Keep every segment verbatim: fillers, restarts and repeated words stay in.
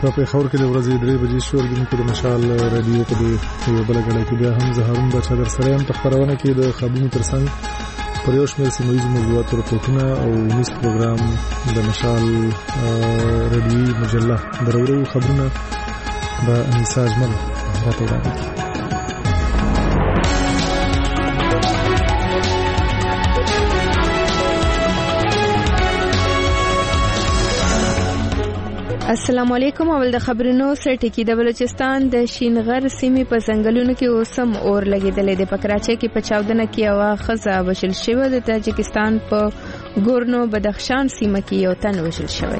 په پېښور کې د ورځې درې بجې شو د مشال رادیو په یو بل غړي کې بیا هم زهرون بچا در سره هم خبرونه کې د خبرونو ترڅنګ پر یو شمېر سیمه ییزو موضوعاتو راپورټونه او نیوز پروګرام د مشال رادیوي مجله درورو خبرونه به انیسا اجمل راته وړاندې کړي. السلام علیکم. اول د خبرونو سره ټکی د بلوچستان د شینغر سیمې په ځنګلونو کې اوسم اور لګیدلې د پکراچۍ کې په چاودنه کې یو خزه وشل شوی. د تاجکستان په ګورنو بدخشان سیمه کې یو تن وشل شوی.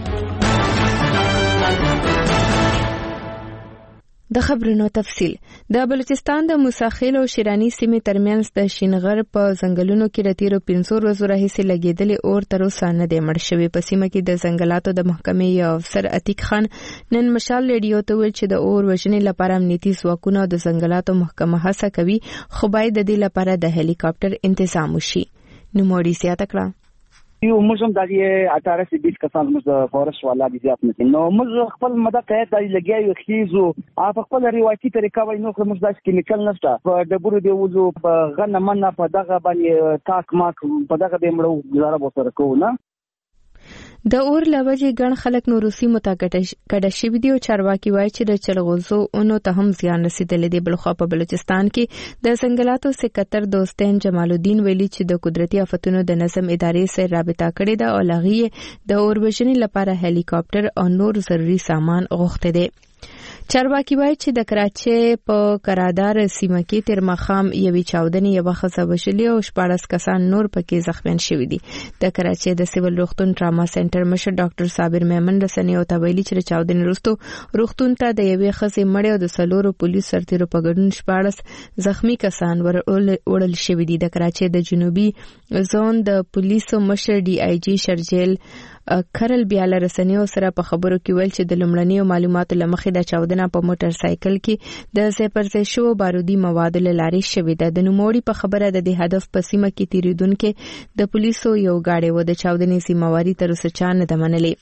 د خبرونو تفصیل. د بلوچستان د موساخیل او شیرانی سیمې ترمنځ د شینغر په ځنګلونو کې د تیرو پنځو ورځو راهیسې لګیدلې اور تر اوسه نه دی مړ شوی. په سیمه کې د ځنګلاتو د محکمې یو افسر عتیق خان نن مشال ریډیو ته ویل چې د اور وژنې لپاره امنیتي ځواکونه د ځنګلاتو محکمه هڅه کوي، خو باید د دې لپاره د هلیکاپټر تنظیم وشي. نوموړي زیاته کړه یو موږ هم د اټاره سي بیس کسان موږ د فورست والا دي زیات نه نو موږ خپل مده قید دی لګیو خيزو په خپل روایتي طریقه وای نو موږ د کیمیکل نشته په ډبرو دی وځو په غنه منه په دغه باندې تاک ماک په دغه به مړو گزاره وسره کوو نه. د اور لوجې ګڼ خلک نو روسي متکډه شوي دي او چارواکي وایي چې د چلغوزو اونو ته هم زیان رسیدلی دی. بلخوا په بلوچستان کې د ځنګلاتو سکتر دوستین جمال الدین ویلي چې د قدرتي آفتونو د نظم ادارې سره رابطه کړې ده او لغې د اور وژنې لپاره هلیکاپټر او نور ضروري سامان غوښته دي. چارواکي وایي چې د کراچۍ په کرادار سیمه کې تر مخام یوې چاودنې یوه ښځه وشلې او شپاړس کسان نور پکې زخمیان شوي دي. د کراچۍ د سیول روغتون ټراما سنټر مشر ډاکټر صابر میمن رسنیو ته ویلي چې د چاودنې وروسته روغتون ته د یوې ښځې مړی او د څلورو پولیسو سرتیرو په ګډون شپاړس زخمی کسان وړل شوي دي. د کراچۍ د جنوبي زون د پولیسو مشر ډي آی جي شرجیل کرل بیا له رسنیو سره په خبرو کې ویل چې د لومړنیو معلوماتو له مخې د چاودنه په موټر سایکل کې د ځای پر ځای شوو بارودي موادو له لارې شوې ده. د نوموړي په خبره د دې هدف په سیمه کې تیریدونکو د پولیسو یو ګاډی و. د چاودنې ذمہواري تر اوسه چا نه ده منلې.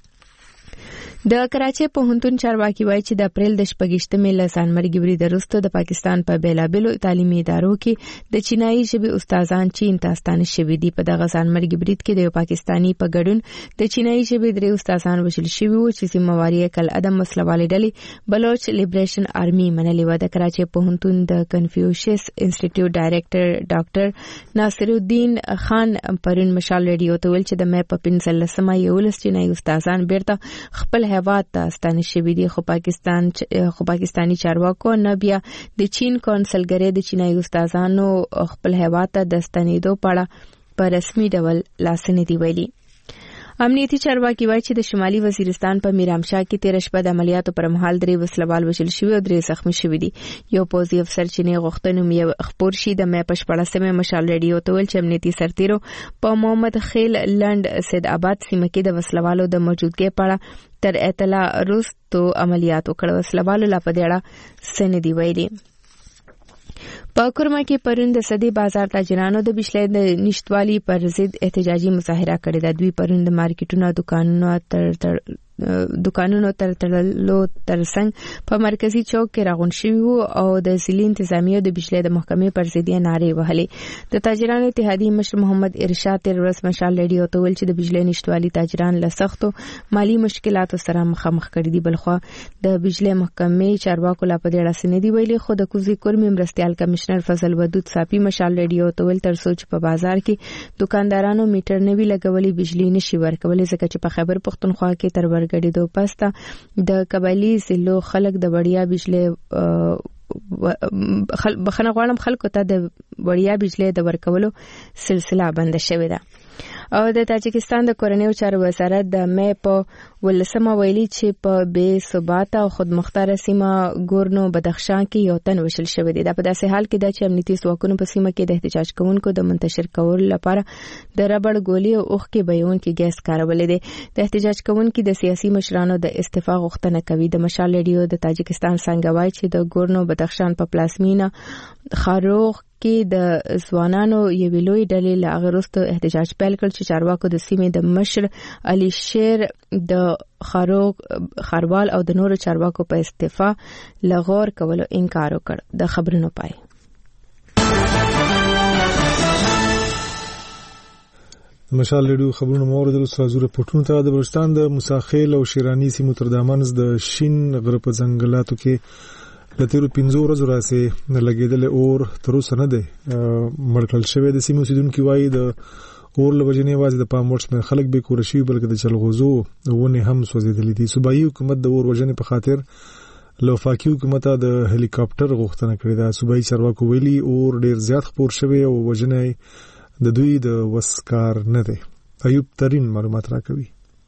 د کراچۍ پوهنتون چارواکي وایي چې د اپریل د شپږشتمې له ځانمرګي برید وروسته د پاکستان په بیلابیلو تعلیمي ادارو کې د چینایي ژبې استادان چین ته ستانه شوي دي. په دغه ځانمرګي برید کې د یو پاکستاني په ګډون د چینایي ژبې درې استادان وژل شوي وو چې ذمہواري یې کل عدم مسله والې ډلې بلوچ لیبریشن آرمي منلې وه. د کراچۍ پوهنتون د کنفیوشس انسټیټیوټ ډایریکټر ډاکټر ناصر الدین خان پرون مشال ریډیو ته ویل چې د مې په پنځلسمه یولس چینایي استادان بیرته خپل هیواد ته ستانه شوي دي، خو پاکستان خو پاکستانی چارواکو نه بیا د چین کونسلګرۍ د چینایي استادانو خپل هیواد ته د ستنېدو په اړه په رسمي ډول لاس نه دی ویلي. امنیتي چارواکي وایي چې د شمالي وزیرستان په میرامشاه کې تیر شپه د عملیاتو پر مهال درې وسلوال وژل شوي او درې زخمي شوي دي. یو پوځي افسر چې نه غوښتنه مې خبر شي د مې په شپاړسمه مشال ریډیو ته ویل چې امنیتي سرتیرو په محمد خیل لند سید آباد سیمه کې د وسلوالو د موجودګۍ په اړه تر اطلاع وروسته عملیات وکړ. وسلوالو لا په دې اړه څه نه دی ویلي. په کورما کې پرون د صدې بازار تاجرانو د بشلې د نشټوالي پر ضد احتجاجي مظاهره کړې ده. دوی پرون د مارکیټونو دکانونو تر تر دکانونو تر تړلو ترڅنګ په مرکزی چوک کې راغون شوي وو او د ضلعي انتظامیه د بشلې د محکمې پر ضد یې نارې وهلې. د تاجرانو اتحادیې مشر محمد ارشاد تر ورځ مشال ریډیو ته ویل چې د بشلې نشټوالي تاجران له سختو مالی مشکلاتو سره مخامخ کړي دي. بلخوا د بشلې محکمې چارواکو لا په دې اړه څه نه دی ویلي، خو د کوزي کورمې مرستيال کمشنر فضل ودود صافي مشال ریډیو ته ویل تر څو چې په بازار کې دکاندارانو میټر نه وی لګولې بجلی نشي ورکولې ځکه چې په خیبر پختونخوا کې تر ورګړې دوه پسته د قبایلی ضلعو خلک د وړیا بجلی بخنه غواړم خلکو ته د وړیا بجلی د ورکولو سلسله بند شوې ده. او د تاجکستان د کورنیو چارو وزارت د مې په ولسمه ویلي چې په بې ثبات او خودمختار سیمه ګورنو بدخشان کې یو تن وشل شوی دی. دا په داسې حال کې ده چې امنیتي ځواکونو په سیمه کې د احتجاج کوونکو د منتشر کولو لپاره د ربړ ګولۍ او اوښ کې بهونکي ګیس کارولې دي. د احتجاج کوونکو د سیاسي مشرانو د استعفا غوښتنه کوي. د مشال ریډیو د تاجکستان څنګه وایي چې د ګورنو بدخشان په پلازمینه خاروغ کې د ځوانانو یوې لوی ډلې له هغه وروسته احتجاج پیل کړ چې چارواکو د سیمې د مشر علي شیر د خاروق خروال او د نورو چارواکو په استعفا لغور کولو انکار وکړ. د خبرونو پای مشال ریډیو خبرونه مورد رسازو رپورټونو ته. د بلوچستان د مساخیل او شیرانی سیمو تر دامنځ د شین غره په ځنګلاتو کې د تیرو پنځو ورځو راځي لګیدل اور تر اوسه نه دی مړکل شوی. د سیمو سیدونکو وایي د اور له وجې نه یوازې د پام وړ شمېر خلک بې کوره شوي بلکې د چلغوزو ونې هم سوځېدلې دي. صوبایي حکومت د اور وژنې په خاطر له وفاقي حکومت د هلیکاپټر غوښتنه کړې ده. صوبایي چارواکو ویلي اور ډېر زیات خپور شوی او وژنه د دوی د وسکار نه دی. ایوب ترين معلومات راکوي.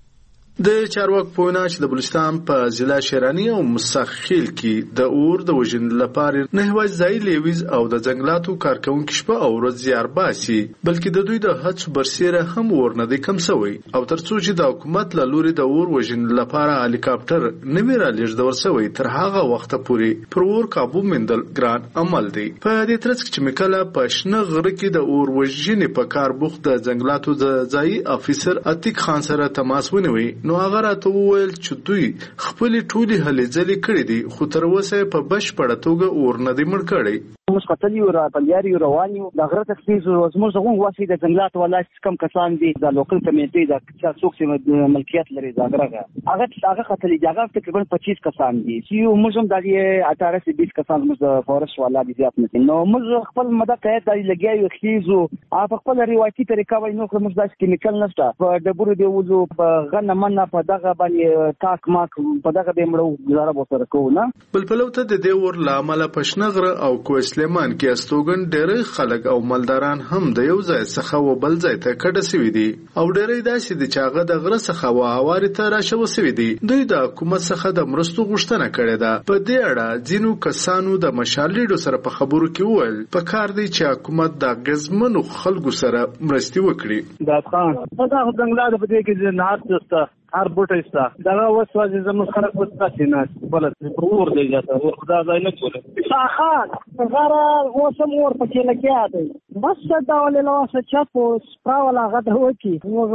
د چارواکو په وینا چې د بلوچستان په ضلع شیرانی او مساخیل کې د اور د وژنې لپاره نه یوازې ځای لیویز او د ځنګلاتو کارکونکو شپه او ورځ زیار باسي بلکې د دوی د هڅو برسېره هم اور نه دی کم شوی او ترڅو چې د حکومت له لوري د اور وژنې لپاره هلیکاپټر نه ویرا لېږدول شوی تر هغه وخت پورې پر اور قابو موندل ګران عمل دی. په دې ترڅ کې چې مکله په شنه غره کې د اور وژنې په کار بوخت د ځنګلاتو د ځای افیسر عتیق خان سره تماس ونیوي نو هغه راته وویل چې دوی خپل ټولي هلې ځلې کړې دي خو تر اوسه په بشپړه توګه اور نه دی مړ کړی. موږ قتل یو را پلیاري روان یو د غره تخصیص زموږ غون واسي د جنگلات ولایت کم کسان دي د لوکل کمیټې د چې څوک چې ملکیت لري دا غره هغه هغه قتل جګه تقریبا پچیس کسان دي چې موږ هم د اٹھارہ سے بیس کسان موږ د فورست والا دي زیات نه نو موږ خپل مده قید دی لګیو خيزو په خپل روایتي طریقه وای نو موږ داس کیمیکل نشته په ډبرو دی وځو په غنه منه په دغه باندې تاک ماک په دغه به مړو گزاره وسره کوو نه بلبلو ته د دې ور لامل پښنغره او کوس سلیمان کې استوګن ډېر خلک او مالداران هم د یو ځای څخه و بل ځای ته کډه سوي دي او ډېر داسې د چاغه د غره څخه و هواري ته راشو سوي دي. دوی د حکومت څخه د مرستو غوښتنه کړې ده. په دې اړه ځینو کسانو د مشالېډو سره په خبرو کې وویل په کار دی چې حکومت د غزمنو خلکو سره مرستي وکړي. د افغان په دغه ځنګلاتو په دې کې د نهار څخه هر بوټي ستا دغه وسوځي زموږ خلک وساتي نه بلد پرور دی ځاته ور خدا ځای نه کوله شاخان غره وسم ور پکې لګیا دی بس دا ولې لواسه چاپو سپراولا غته وکی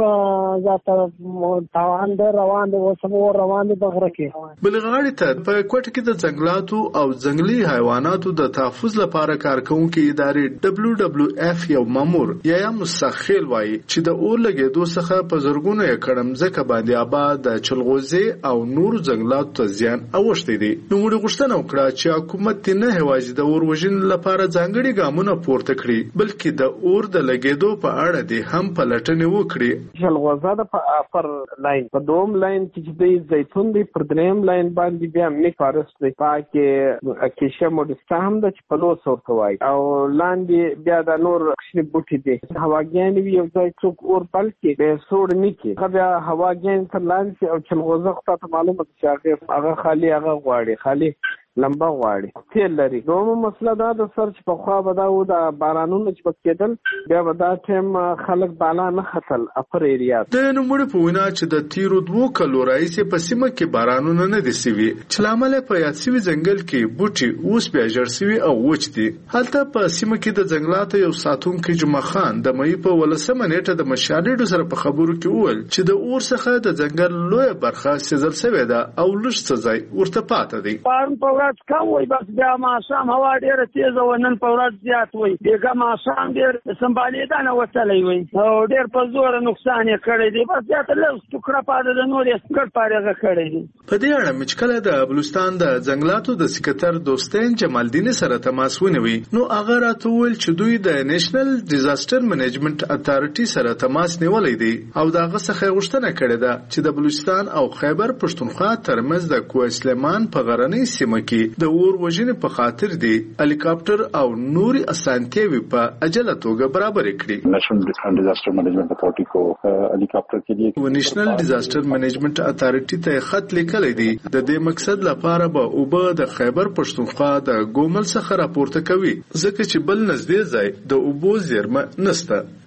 موږ ځاته تاوان دی روان دی وسم ور روان دی بغره کې بلغاړي ته په کوټ کې د ځنګلاتو او ځنګلي حیواناتو د تحفظ لپاره کارکونکو ادارې دبليو دبليو اف یو مامور یا مسخیل وایي چې د اور لګېدو څخه په زرګونو کړم ځکه باندې د چلغوزي او نور ځنګلاتو ته زیان اوښتي دي. نو موږ غوښتنه وکړه چې حکومت نه هوازي د اور وژنې لپاره ځانګړي ګامونه پورته کړي بلکې د اور د لګېدو په اړه دي هم پلټنې وکړي. چلغوزه د اپر لاین په دوم لاین کې د زیتون دی پر دریم لاین باندې بیا امنیک فارست دی پاکه اکیشه مودستا هم د چپلو سورته وای او لاندې بیا د نور کښنی بوټي دي هواګان وی یو ځای څوک اور بلکې به سوړ نه کی بیا هواګان لانسی او چلغوزه خو ته معلومه چې هغه خالی هغه غواړي خالی لمبا غواړي تیل لري. دومره مسله دا د سرچ په خوا بداو د بارانونو چې پکېدل بیا ودا ټیم خلک بالا نه خطل اپر ایریا د نموړي په وینا چې د تیرو دوه کلو راځي په سیمه کې بارانونه نه دي سوي چې لامل په یاد سوي ځنګل کې بوټي اوس بیا جوړ سوي او وچ دي. هلته په سیمه کې د ځنګلاتو یو ساتونکو جمعه خان د مې په ولسمه نیټه د مشالېډو سره په خبرو کې وویل چې د اور څخه د ځنګل لوی برخه سیزل سوي ده او لږ څه ځای ورته پاتې دی. ورځ کم وای بس بیا ماښام هوا ډیره تیزه و نن په ورځ زیات وای بیګه ماښام ډیر سمبالېدا نه وتلی وای او ډیر په زور نقصان یې کړی دی بس زیات له ټوکړه پاده د نور یې ګډ پارېغه کړی دی. په دې اړه چې کله د بلوچستان د ځنګلاتو د سکرټر دوستین جمالدین سره تماس ونیوي نو هغه راته وویل چې دوی د نېشنل ډیزاستر منیجمنت اتارټي سره تماس نیولی دی او دغه څخه غوښتنه کړې ده چې د بلوچستان او خیبر پښتونخوا ترمنځ د کوه سلیمان په غرنۍ سیمه کې د اور وژنې په خاطر دی هلیکاپټر او نوري اسانتیاوي په عجله توګه برابر کړي. نیشنل ډیزاستر منیجمنت اتارټي کو هلیکاپټر کې دی نیشنل ډیزاستر منیجمنت اتارټي ته خط لیکلی دی د دې مقصد لپاره به اوبه د خیبر پښتونخوا د ګومل څخه راپورته کوي ځکه چې بل نږدې ځای د اوبو زیرمه نشته.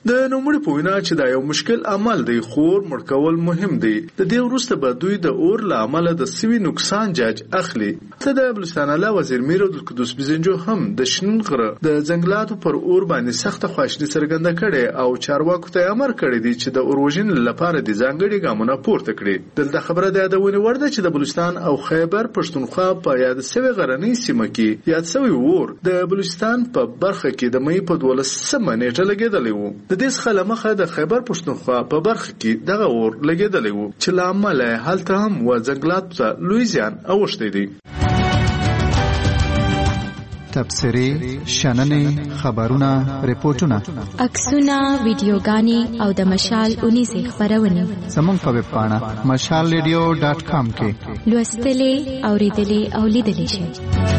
د نوموړي په وینا چې دا یو مشکل عمل دی خو مړ کول مهم دی. د دې وروسته به دوی د اور له امله د سوي نقصان جاج اخلي. ته د بلوچستان اعلی وزیر میر عبدالقدوس بزنجو هم د شنن غره د ځنګلاتو پر اور باندې سخته خواشیني څرګنده کړې او چارواکو ته امر کړی دی چې د اور وژنې لپاره د ځانګړي ګامونه پورته کړي. دلته خبره د یادونې وړ ده چې د بلوچستان او خیبر پښتونخوا په یاد سوي غرنۍ سیمه کې یاد سوي اور د بلوچستان په برخه کې د مې په دولسمه نیټه لګېدلی و. د دې څخه له مخه د خیبر پښتونخوا په برخه کې دغه اور لګېدلی و چې له امله هلته هم و ځنګلاتو ته لوی زیان اوښتی دی. تبصرې، شننې، خبرونه، ریپورتونه، عکسونه، ویډیوګانې او د مشال اونیزې خپرونې زموږ په ویب پاڼه مشال ریډیو ډاټ کام کې لوستلې، اورېدلې او لیدلې شئ.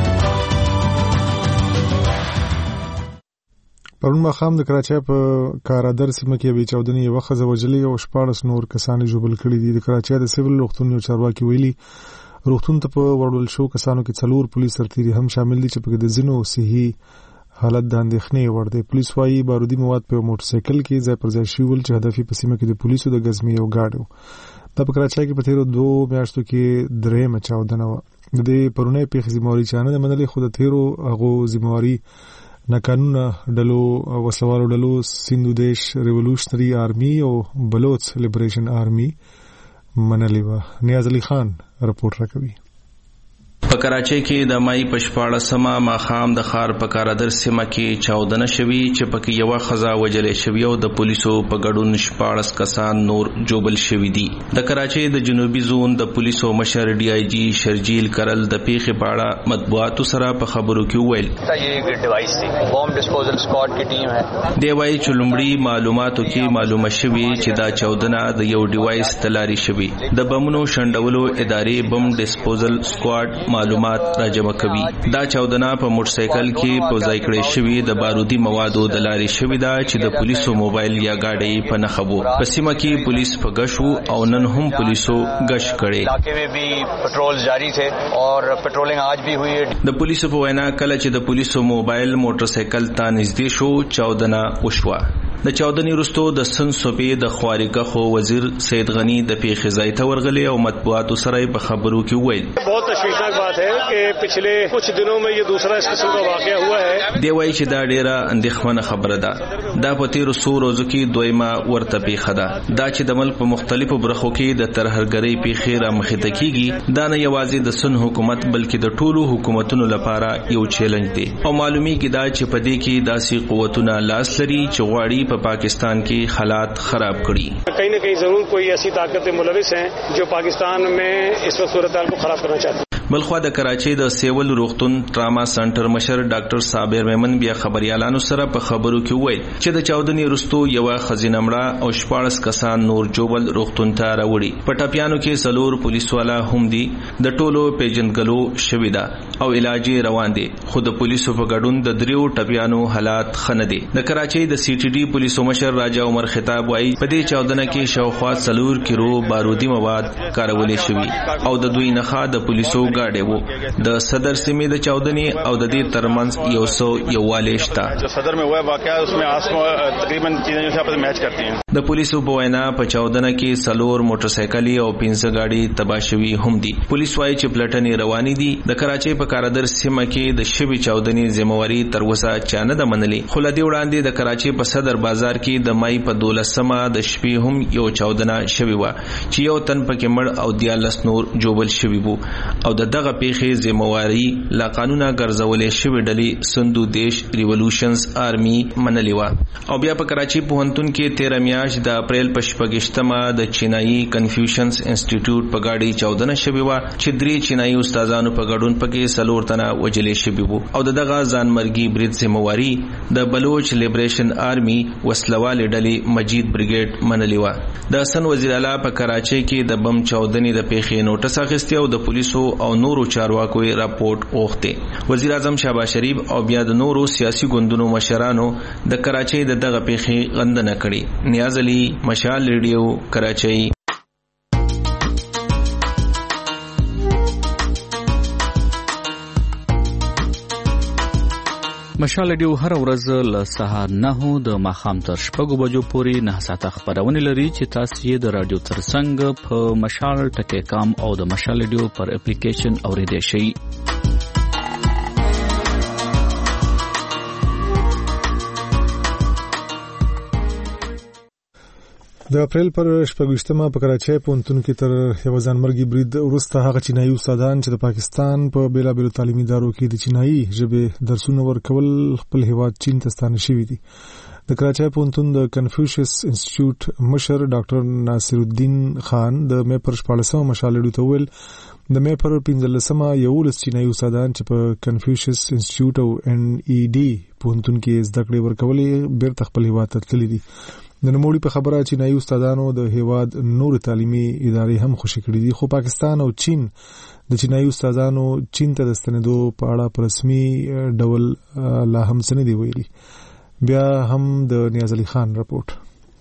پرون ماښام د کراچۍ په کارادر سیمه کې یوې چاودنې یوه ښځه وژلې او شپاړس نور کسان یې ژوبل کړي دي. د کراچۍ د سیول روغتون یو چارواکي ویلي روغتون ته په وړل شو کسانو کې څلور پولیس سرتیري هم شامل دي چې پکې د ځینو صحي حالت د اندېښنې وړ دی. پولیس وايي بارودي مواد په موټر سایکل کې ځای پر ځای شوي ول چې هدف یې په سیمه کې د پولیسو د ګزمې یو ګاډی و. دا په کراچۍ کې په تېرو دوو میاشتو کې درېیمه چاودنه وه. د دې پرونۍ پیښې ذمهواري چا نه ده منلې خو د تېرو هغو ذمهواري ناقانونه ډلو وسلوالو ډلو سیندو دیش ریولوشنري آرمي او بلوچ لیبریشن آرمي منلې وه. نیاز علي خان رپورټ راکوي. په کراچۍ کې د مای په شپاړسمه ماښام د ښار په کارادر سیمه کې چاودنه شوې چې پکې یوه ښځه وژلې شوې او د پولیسو په ګډون شپاړس کسان نور ژوبل شوي دي. د کراچۍ د جنوبي زون د پولیسو مشر ډي آی جي شرجیل کرل د پیښې په اړه مطبوعاتو سره په خبرو کې وویل دی وایي چې لومړي معلوماتو کې معلومه شوې چې دا چاودنه د یو ډیوایس تلاري شوې. د بمونو شنډولو ادارې بم ډسپوزل سکواډ معلومات راجمع کوي. دا چاودنه په موټر سایکل کې په ځای کړې شوې د بارودي موادو د لارې شوې ده چې د پولیسو موبایل یا ګاډي په نښه وو. په سیمه کې پولیس په غش وو او نن هم پولیسو غش کړي. علاقې में भी पेट्रोल जारी थे और पेट्रोलिंग आज भी हुई है. د پولیسو په وینا کله چې د پولیسو موبایل موټر سایکل ته نږدې شو چاودنه وشوه. د چاودنې وروسته د سن صوبې د خوارګخو وزیر سید غنی د پیښې ځای ته ورغلی او مطبوعاتو سره په خبرو کې وویل बहुत तशवीशनाक बात है कि पिछले कुछ दिनों में ये दूसरा इस किस्म का वाकया हुआ है. دی وایي چې دا ډیره اندېښمنه خبره ده. دا په تیرو څو ورځو کې دویمه ورته پیښه ده. دا چې د ملک په مختلفو برخو کې د ترهګرۍ پیښې رامخې ته کیږي دا نه یوازې د سن حکومت بلکې د ټولو حکومتونو لپاره یو چیلنج دی او معلومیږي دا چې په دې کې داسې قوتونه لاس لري چې غواړي په پاکستان کې حالات خراب کړي. کہیں نہ کہیں ضرور کوئی ایسی طاقتیں ملوث ہیں جو پاکستان میں اس وقت صورتحال کو خراب کرنا چاہتی ہیں. بلخوا د کراچۍ د سیول روغتون ټراما سنټر مشر ډاکټر صابر میمن بیا خبريالانو سره په خبرو کې وویل چې د چاودنې وروسته یوه ښځینه مړه او شپاړس کسان نور ژوبل روغتون ته راوړي. په ټپیانو کې څلور پولیس والا هم دي. د ټولو پیژندګلو شوې ده او علاج روان دي خو د پولیسو په ګډون د دریو ټپیانو حالات ښه نه دي. د کراچۍ د سی ټي ډي پولیسو مشر راجا عمر خطاب وایي په دې چاودنه کې شاوخوا څلور کیلو بارودي مواد کارولې شوي او د دوی نښه د پولیسو ګاډي وو. د صدر سیمې د چاودنې او د دې ترمنځ یو سو یووالی شته. جو صدر میں ہوا ہے واقعہ اس میں آسمان تقریباً چیزیں جو آپس میں میچ کرتی ہیں. د پولیسو په وینا په چاودنه کې څلور موټر سایکلي او پنځه ګاډي تباه شوي هم دي. پولیس وايي چې پلټنې روانې دي. د کراچۍ په کارادر سیمه کې د شوي چاودنې ذمہواري تر اوسه چا نه ده منلې. خو له دې وړاندې د کراچۍ په صدر بازار کې د مای په دولسمه د شپې هم یو چاودنه شوې وه چې یو تن پکې مړ او دیارلس نور ژوبل شوي وو او د دغه پیښې ذمہواري لا قانونه ګرځولې شوې ډلې سندو دیش ریولوشنز آرمي منلې وه. او بیا په کراچۍ پوهنتون کې تیره میاشت د اپریل په شپږشتمه د چینایي کنفیوشنز انسټیټیوټ په ګاډي چاودنه شوې وه چې درې چینایي استادانو په ګډون پکې څلور تنه وژلې شوي وو او د دغه ځانمرګي برید ذمہواري د بلوچ لیبریشن آرمي وسلوالې ډلې مجید بریګیډ منلې وه. د حسن وزیر اعلی په کراچۍ کې د بم چاودنې د پیښې نوټس اخیستی او د پولیسو او نورو چارواکو راپورټ اوغته. وزیر اعظم شهباز شریف او بیا د نورو سیاسي ګوندونو مشرانو د کراچۍ د دغه پیښې غندنه کړې. نیاز علي، مشال ریډیو، کراچۍ. مشال ریډیو هر ورځ له سهار نهو د ماښام تر شپږو بجو پورې نه ساعته خبرونه لري چې تاسو یې د رادیو ترڅنګ په مشال ټکی کام او د مشال ریډیو پر اپلیکیشن اوریدئ شئ. د اپریل پر شپږویشتمه په کراچۍ پوهنتون کې تر یو ځانمرګي برید وروسته هغه چینایي استادان چې د پاکستان په بیلابېلو تعلیمي ادارو کې د چینایي ژبې درسونه ورکول خپل هیواد چین ته ستانه شوي دي. د کراچۍ پوهنتون د کنفوشیس انسټیټیوټ مشر ډاکټر ناصر الدین خان د مې پر شپاړسمه مشال ریډیو ته وویل د مې پر پنځلسمه یولس چینایي استادان چې په کنفوشیس انسټیټیوټ او ان ای ډي پوهنتون کې زده کړې ورکولې بیرته خپل هیواد ته تللي دي. د نوموړي په خبره چینایي استادانو د هیواد نور تعلیمي ادارې هم خوشي کړې دي، خو پاکستان او چین د چینایي استادانو چین ته د ستنېدو په اړه په رسمي ډول لا هم څه نه دي ویلي. بیا هم د نیاز علي خان رپورټ.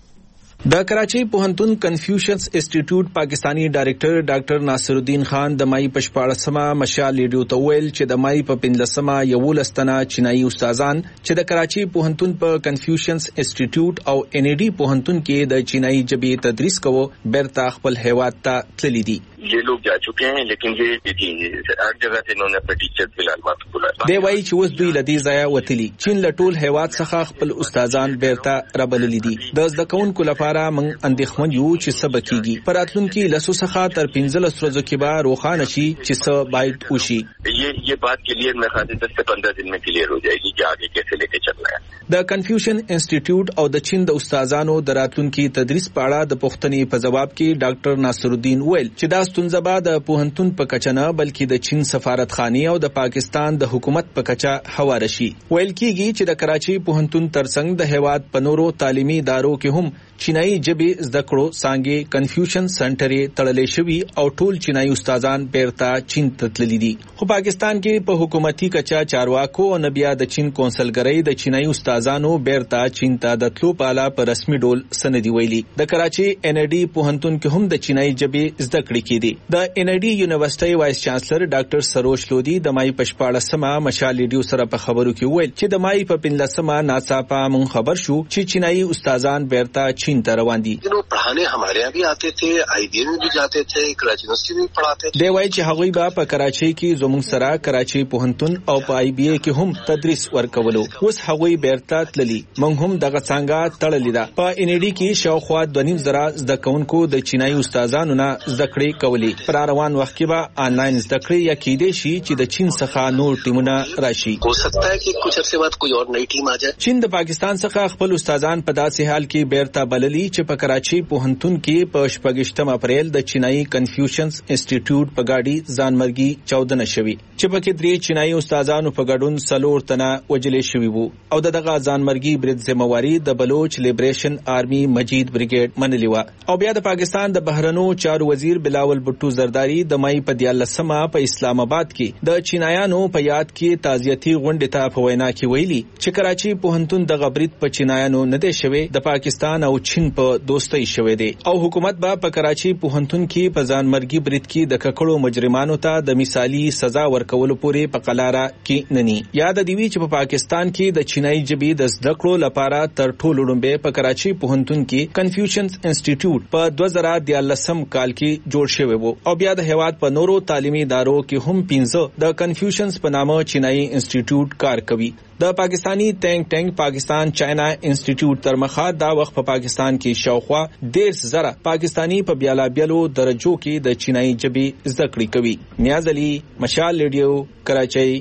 د کراچۍ پوهنتون کنفوشیس انسټیټیوټ پاکستانی ډایریکټر ډاکټر ناصر الدین خان د مای په شپاړسمه مشال ریډیو ته ویل چې د مای په پنځلسمه یولس تنه چینایي استادان چې د کراچۍ پوهنتون په کنفوشیس انسټیټیوټ او ان ای ډي پوهنتون کې د چینایي ژبې تدریس کوو بیرته خپل هیواد ته تللي دي. ये लोग जा चुके हैं लेकिन ये हर जगह से इन्होंने अपने टीचर फिलहाल मात्र बुलाया. دی وایي چې اوس دوی لدی ځای وتلی چین له ټول هیواد څخه خپل استادان بیرته رابللي دي. د زده کوونکو لپاره موږ اندېښمن یو چې څه به کیږي. په راتلونکي لسو څخه تر پنځلس ورځو کې به روښانه شي چې څه باید وشي. ये ये बात क्लियर मैं खाते दस से पंद्रह दिन में क्लियर हो जाएगी कि आगे कैसे लेके चलना है. د کنفوشن انسټیټیوټ او د چین د استادانو د راتلونکي تدریس په اړه د پوښتنې په جواب کې ډاکټر ناصر الدین ویل چې دا ستونزه به د پوهنتون په کچه نه بلکې د چین سفارتخانه او د پاکستان د حکومت په کچه هواره شي. ویل کېږي چې د کراچۍ پوهنتون ترڅنګ د هیواد په نورو تعلیمي ادارو کې هم چینایي ژبې زده کړو څانګې کنفوشن سنټر تړلې شوي او ټول چینایي استادان بیرته چین ته تللي دي. خو پاکستان کې په حکومتي کچه چارواکو او بیا د چین کونسلګرۍ د چینایي استادانو بیرته چین ته د تلو په اړه په رسمي ډول سندي ویلي. د کراچۍ ان ای ډي پوهنتون کې هم د چینایي ژبې زده کړې کېدي. د ان ای ډي یونیورسيټي وایس چانسلر ډاکټر سروش لودي د مای په شپاړسمه مشال ریډیو سره په خبرو کې ویل چې د مای په پنځلسمه ناڅاپه مون خبر شو چې چینایي استادان بیرته چین ته روان دي. वो पढ़ाने हमारे यहाँ भी आते थे, आई बी ए में भी जाते थे, कराची यूनिवर्सिटी में पढ़ाते थे. دی وایي چې هغوی به په کراچۍ کې زموږ سره کراچۍ پوهنتون او په آی بی اے کې هم تدریس ورکولو. اوس هغوی بیرته تللي. موږ هم دغه څنګه تړلې ده. په ان ای ډي کې شاوخوا دوه نیم زره زده کوونکو د چینایي استادانو نه زده کړې کولې. پر روان وخت کې به آنلاین زده کړې یا کېدای شي چې د چین څخه نور ټیمونه راشي. हो सकता है कि कुछ अर्से बाद कोई और नई टीम आ जाए. چین د پاکستان څخه خپل استادان په داسې حال کې بیرته بللي چې په کراچۍ پوهنتون کې په شپږشتم اپریل د چینایي کنفوشیس انسټیټیوټ په ګاډي ځانمرګي چاودنه شوې چې پکې درې چینایي استادانو په ګډون څلور تنه وژل شوي وو او دغه ځانمرګي برید ذمہواری د بلوچ لیبریشن آرمي مجید بریګیډ منلې و. او بیا د پاکستان د بهرنو چارو وزیر بلاول بټو زرداری د مای په دیارلسمه په اسلام آباد کې د چینایانو په یاد کې تعزیتي غونډه ته په وینا کې ویلي چې کراچۍ پوهنتون د غبرید په چینایانو نه دی شوی، د پاکستان او چین په دوستۍ شوی دی او حکومت به په کراچۍ پوهنتون کې په ځانمرګي برید کې د ککړو مجرمانو ته د مثالی سزا ورکولو پورې په قلاره کې نني. یاد دی وی چې په پاکستان کې د چینایي ژبې د زده کړو لپاره تر ټولو لومړی په کراچۍ پوهنتون کې کنفوشیس انسټیټیوټ په دوه زره دیارلسم کال کې جوړ شوی وو او بیا د هیواد په نورو تعلیمي ادارو کې هم پنځه د کنفوشیس په نامه چینایي انسټیټیوټ کار کوي. د پاکستانی تینک ټینک پاکستان چاینا انسټیټیوټ تر مخه دا وخت په پاکستان کې شاوخوا ډیر زره پاکستانی په بیالا بیلو درجو کې د چینایي ژبې زده کړې کوي. نیاز علي، مشال ریډیو، کراچۍ.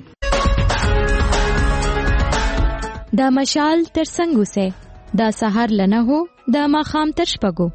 دا مشال تر څنګه سه دا سحر لنه هو دا ماخام تر شپګو.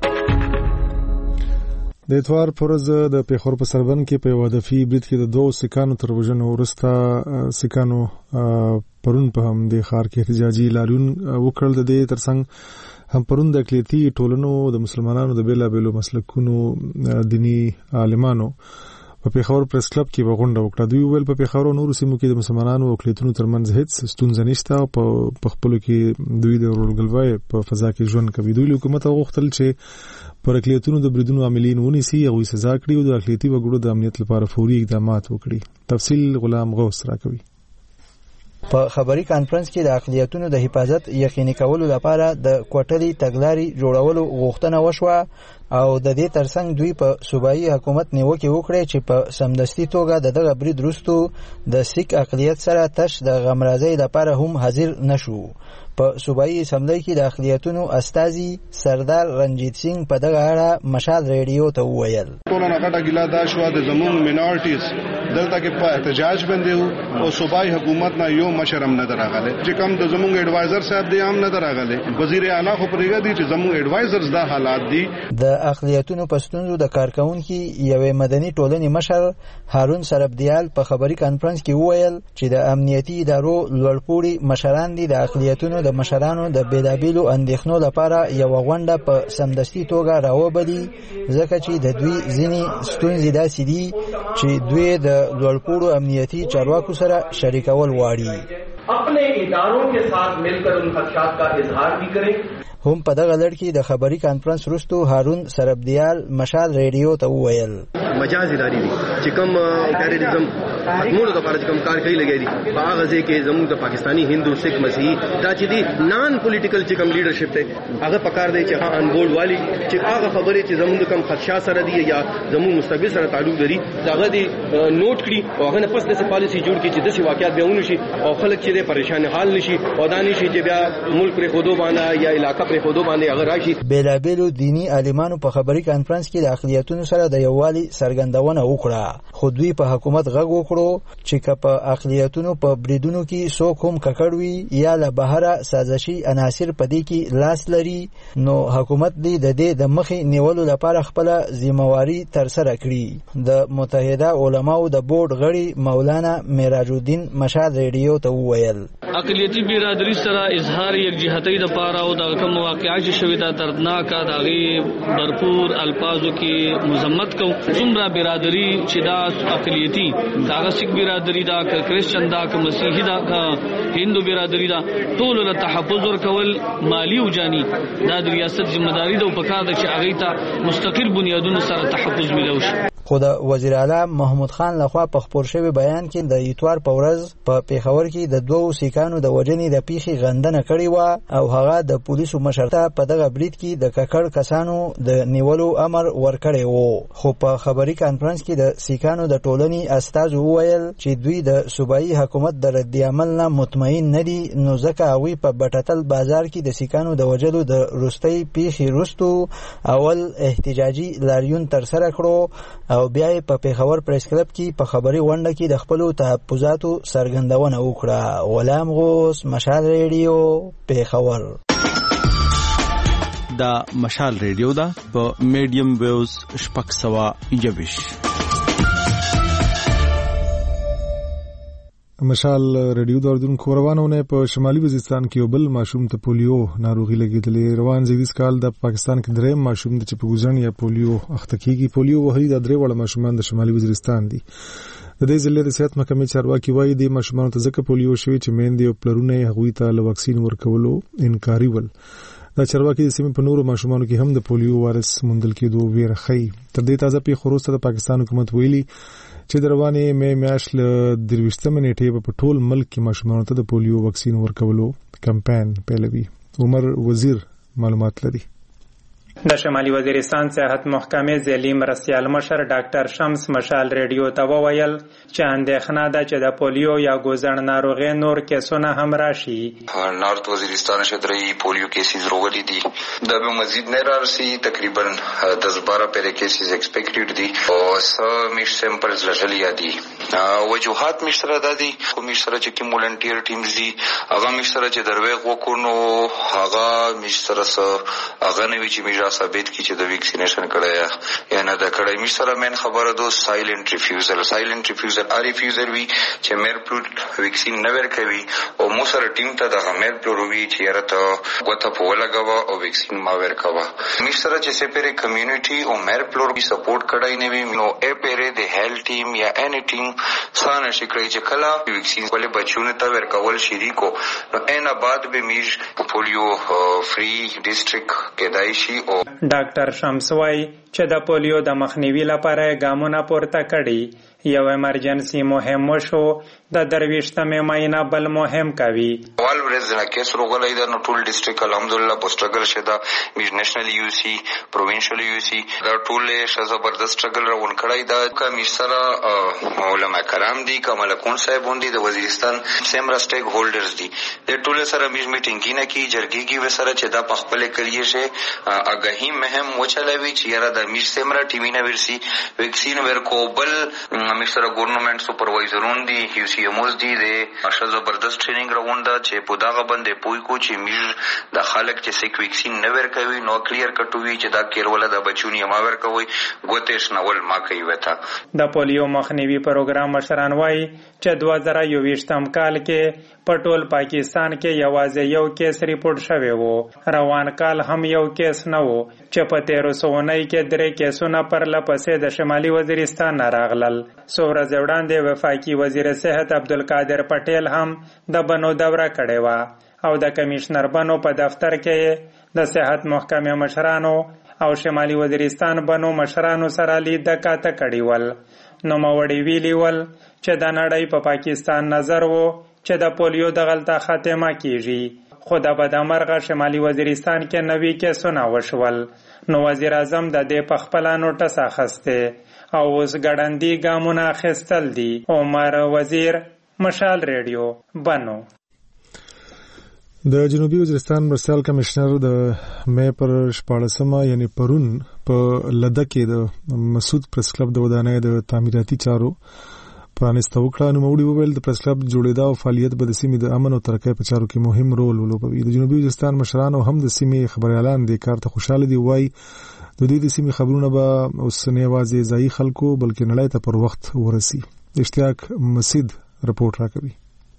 د اتوار پرځ د پیښور په سربن کې په وادفي برید کې د دوه سکانو تر وژنو وروسته سکانو پرون په هم د خار کې احتجاجي لاریون وکړل. د دې ترڅنګ هم پرون د اقلیتي ټولنو د مسلمانانو د بیلابېلو مسلکونو دینی عالمانو په پیښور پریس کلب کې غونډه وکړه. دوی ویل په پیښور او نورو سیمو کې د مسلمانانو او اقلیتونو ترمنځ هیڅ ستونزه نشته او په خپل کې دوی د ورورګلوۍ په فضا کې ژوند کوي. دوی حکومت غوښتل چې پر اقلیتونو د بریدونو عاملین ونیسي او سزا کړي او د اقلیتي وګړو د امنیت لپاره فوري اقدامات وکړي. تفصیل غلام غوث راکوي. په خبري کانفرنس کې د اقلیتونو د حفاظت یقیني کولو لپاره د کوټلي تګلاري جوړولو غوښتنه وشوه او د دې ترڅنګ دوی په صوبایي حکومت نیوکه وکړه چې په سمدستي توګه د دغه برید وروسته د سیک اقلیت سره تش د غمرازۍ لپاره هم حاضر نشو. په صوبایي اسمبلی کې د اقلیتونو استازي سردار رنجیت سنگ په دغه اړه مشال ریډیو ته وویل ټول نه غټه ګیلا دا شو د زمون مینورټیز دلته کې په احتجاج باندې وو او صوبایي حکومت نه یو مشرم نه دراغله چې کوم د زمون ایڈوایزر صاحب دی هم نه دراغله وزیر اعلی خو پرېګه دي چې زمون ایڈوایزرز دا حالات دي. د اقلیتونو پښتونزو د کارکونکو یوې مدني ټولنې مشر هارون سربدیال په خبري کانفرنس کې وویل چې د امنیتي ادارو لوړپوړي مشران دي د اقلیتونو د مشرانو د بیلابیلو اندېښنو لپاره یو غونډه په سمدستي توګه راوبدي ځکه چې د دوی ځینې ستونزې داسې دي چې دوی د لوړپوړو امنیتي چارواکو سره شریکول غواړي. اپنے اداروں کے ساتھ مل کر ان خدشات کا اظہار بھی کریں. هم په دغه لړ کې د خبري کانفرنس وروسته هارون سربدیال مشال ریډیو ته وویل مجاز اداري دي چې کوم ټیرریزم ختمولو لپاره چې کوم کار کوي لګي دي په هغه ځای کې زموږ د پاکستانی هندو سکھ مسیحي دا چې دي نان پولیټیکل چې کوم لیډرشپ ته هغه پکار دی چې هغه انبول والی چې هغه خبرې چې زموږ کوم خدشات سره دي یا زموږ مستقبل سره تعلق لري هغه دي نوٹ کړي او هغه نه پس د پالیسی جوړ کړي چې د څه واقعیت به ونشي او خلک چې پریشان حال نشي او دا نشي چې بیا ملک پر خودو باندې یا علاقہ پر خودو باندې هغه راشي. بیلابیلو دینی عالمانو په خبري کانفرنس کې د اقلیتونو سره د یووالي څرګندونه وکړه خو دوی په حکومت غږ وکړو چې که په اقلیتونو په بریدونو کې څوک هم ککړوي یا له بهره سازشي عناصر په دې کې لاس لري نو حکومت دې د دې د مخې نیولو لپاره خپل ذمہواری ترسره کړي. د متحده علماو د بورډ غړي مولانا معراج الدین مشال ریډیو ته وویل اقلیتی برادری سره اظهار یکجهتی د پاره او د کوم واقعي شوی دا دردناک داغي भरपूर الفاظو کې مذمت کوم. څومره برادری چې دا اقلیتی دا سیک برادری دا کریسچن دا مسیحي دا هندو برادری دا ټول له تحفظ ورکول مالی او جانی دا د ریاست ذمہ داری د په کار د چې هغه ته مستقل بنیادونو سره تحفظ ملوي شي. خو د وزیر اعلی محمود خان لخوا په خبر شوی بیان کې د اتوار په ورځ په پیښور کې د دوو سیکانو د وجنې د پیښې غندنه کړې و او هغه د پولیسو مشرته په دغه برید کې د ککړ کسانو د نیولو امر ورکړی و. خو په خبري کانفرنس کې د سیکانو د ټولنې استاد وویل چې دوی د صوبایي حکومت د رد عمل نه مطمئن نه دي نو ځکه هغوی په بټتل بازار کې د سیکانو د وجلو د وروستۍ پیښې وروسته اول احتجاجي لاریون ترسره کړو او بیا په پیښور پریس کلب کې په خبري غونډه کې د خپل تحفظاتو څرګندونه وکړه. غلام غوث مشال ریډیو پیښور. دا مشال ریډیو دا په میډیم ویوز شپږ سوه یوویش. مشال ریډیو دردونکو روانونه په شمالي وزیرستان کې یو بل ماشوم ته پولیو ناروغي لګیدلې. روان زیږدیز کال د پاکستان کې دریم ماشوم د چې په ګوزن یا پولیو اخته کیږي. پولیو وهلي د درې وړ ماشومان د شمالي وزیرستان دي. د دې ضلع د صحت محکمې چارواکي وایي د ماشومان ته ځکه پولیو شوی چې میندې او پلرونه هغوی ته له واکسین ورکولو انکاري ول. دا چارواکي د سیمې په نورو ماشومانو کې هم د پولیو وایرس موندل کېدو ویره ښيي. تر دې تازه پیښو وروسته د پاکستان حکومت ویلي چې د روانې مې میاشت له درویشتمې نیټې په ټول ملک کې ماشومانو ته د پولیو واکسین ورکولو کمپاین پیلوي. عمر وزیر معلومات لري. د شمالي وزیرستان صحت محکمې ځلي مرستیال مشر ډاکټر شمس مشال ریډیو ته وویل چې اندېښنه ده چې د پولیو یا ګوزن ناروغي نور کیسونه هم راشي. نارت وزیرستان شدري پولیو کیسز روغلي دي دا به مزید نه رارسي. تقریبا دس بارہ پیره کیسز ایکسپیکټډ دي او سو میش سیمپلز لږلي دي. وجوهات مشترک دي خو مشترک چې کوم ولنټیر ټیمز دي هغه مشترک چې دروغ وکونو هغه مشترک هغه نه وی چې ثابت کی چې د ویکسینیشن کړه یا نه د کړه. می سره مین خبره دو سایلنت ریفیوزل سایلنت ریفیوزل ا ریفیوزل وی چې مېر پلو ویکسین نه ورکوي او مو سره ټیم ته د مېر پلو وی چې رته غوته په لګاوه او ویکسین ما ورکاوه. می سره چې سپېره کمیونټي او مېر پلو وی سپورټ کړای نه وی نو ا پیره د هیلث ټیم یا اني ټیم سانه شي کړی چې کله ویکسین ولې بچونه ته ورکول شریکو نو ان بعد به میج پولیو فری ډیسټریکټ کې دایشي. ډاکټر شمس وايي چې د پولیو د مخنیوي لپاره ګامونه پورته کړي یو ایمرجنسي مهم وشو د درویشتمې ماینه بل مهم کوي. اول ورځ نه کیس روغلی دا نو ټول ډیسټریکټ الحمدلله په سټرګل شدا میج نېشنل یو سی پروینشل یو سی دا ټول ش زبردست سټرګل راون کړای دا کمیش سره علماء کرام دي کمال کون صاحب دي د وزیرستان سیمرا سټیک هولډرز دي د ټول سره میج میټینګ کینه کی جرګي کی وسره چې دا په خپل کلیه شه اگهی مهم وچلوي چې یاره د میج سیمرا ټیمینا ورسی ویکسین ورکو بل مشر ګورنمنت سپروایزرون دي یو سی اموز دي د اشا زبردست ټریننګ راونده چې په داغه باندې پوي کو چې میج د خلک چې سیک ویکسین نه ورکوي نو کلیر کټوي چې دا کیرول د بچونی ما ورکوي ګوتېش نول ما کوي وتا. د پولیو مخنیوي پروګرام مشران وایي چې دوه زره یوویشتم کال کې په ټول پاکستان کې یوازې یو کیس ریپورت شوی وو. روان کال هم یو کیس نه وو چې په تیرو سوونۍ کې درې کیسونه پرله پسې د شمالي وزیرستان نه راغلل. څو ورځې وړاندې وفاقي وزیر صحت عبدالقادر پټیل هم د بنو دوره کړې وه او د کمیشنر بنو په دفتر کې د صحت محکمې مشرانو او شمالي وزیرستان بنو مشرانو سره لید کاته کړي ول. نوموړي ویلي ول چې د نړۍ په پاکستان نظر وو چې د پولیو د غلطه خاتمه کیږي خو د بدمرغه شمالي وزیرستان کې نوي کیسونه وشول. نو وزیر اعظم د دې په خپله نوټس اخیستی او اوس ګړندي ګامونه اخیستل دي. عمر وزیر، مشال ریډیو، بنو. د جنوبي وزیرستان مرستیال کمشنر د مې پر شپاړسمه یعنی پرون په لده کې د مسعود پریس کلب د ودانۍ د تعمیراتي چارو پرانیسته وکړه. نو موړي وویل د پریس کلب جوړېدا او فعالیت به د سیمې د امن او ترقۍ په چارو کې مهم رول ولوبوي. د جنوبي وزیرستان مشران او هم د سیمې خبريالان د کار ته خوشاله دي. وایي د دې د سیمې خبرونه به اوس نه یوازې ځایي خلکو بلکې نړۍ ته پر وخت ورسي. اشتیاق مسید رپورټ راکوي.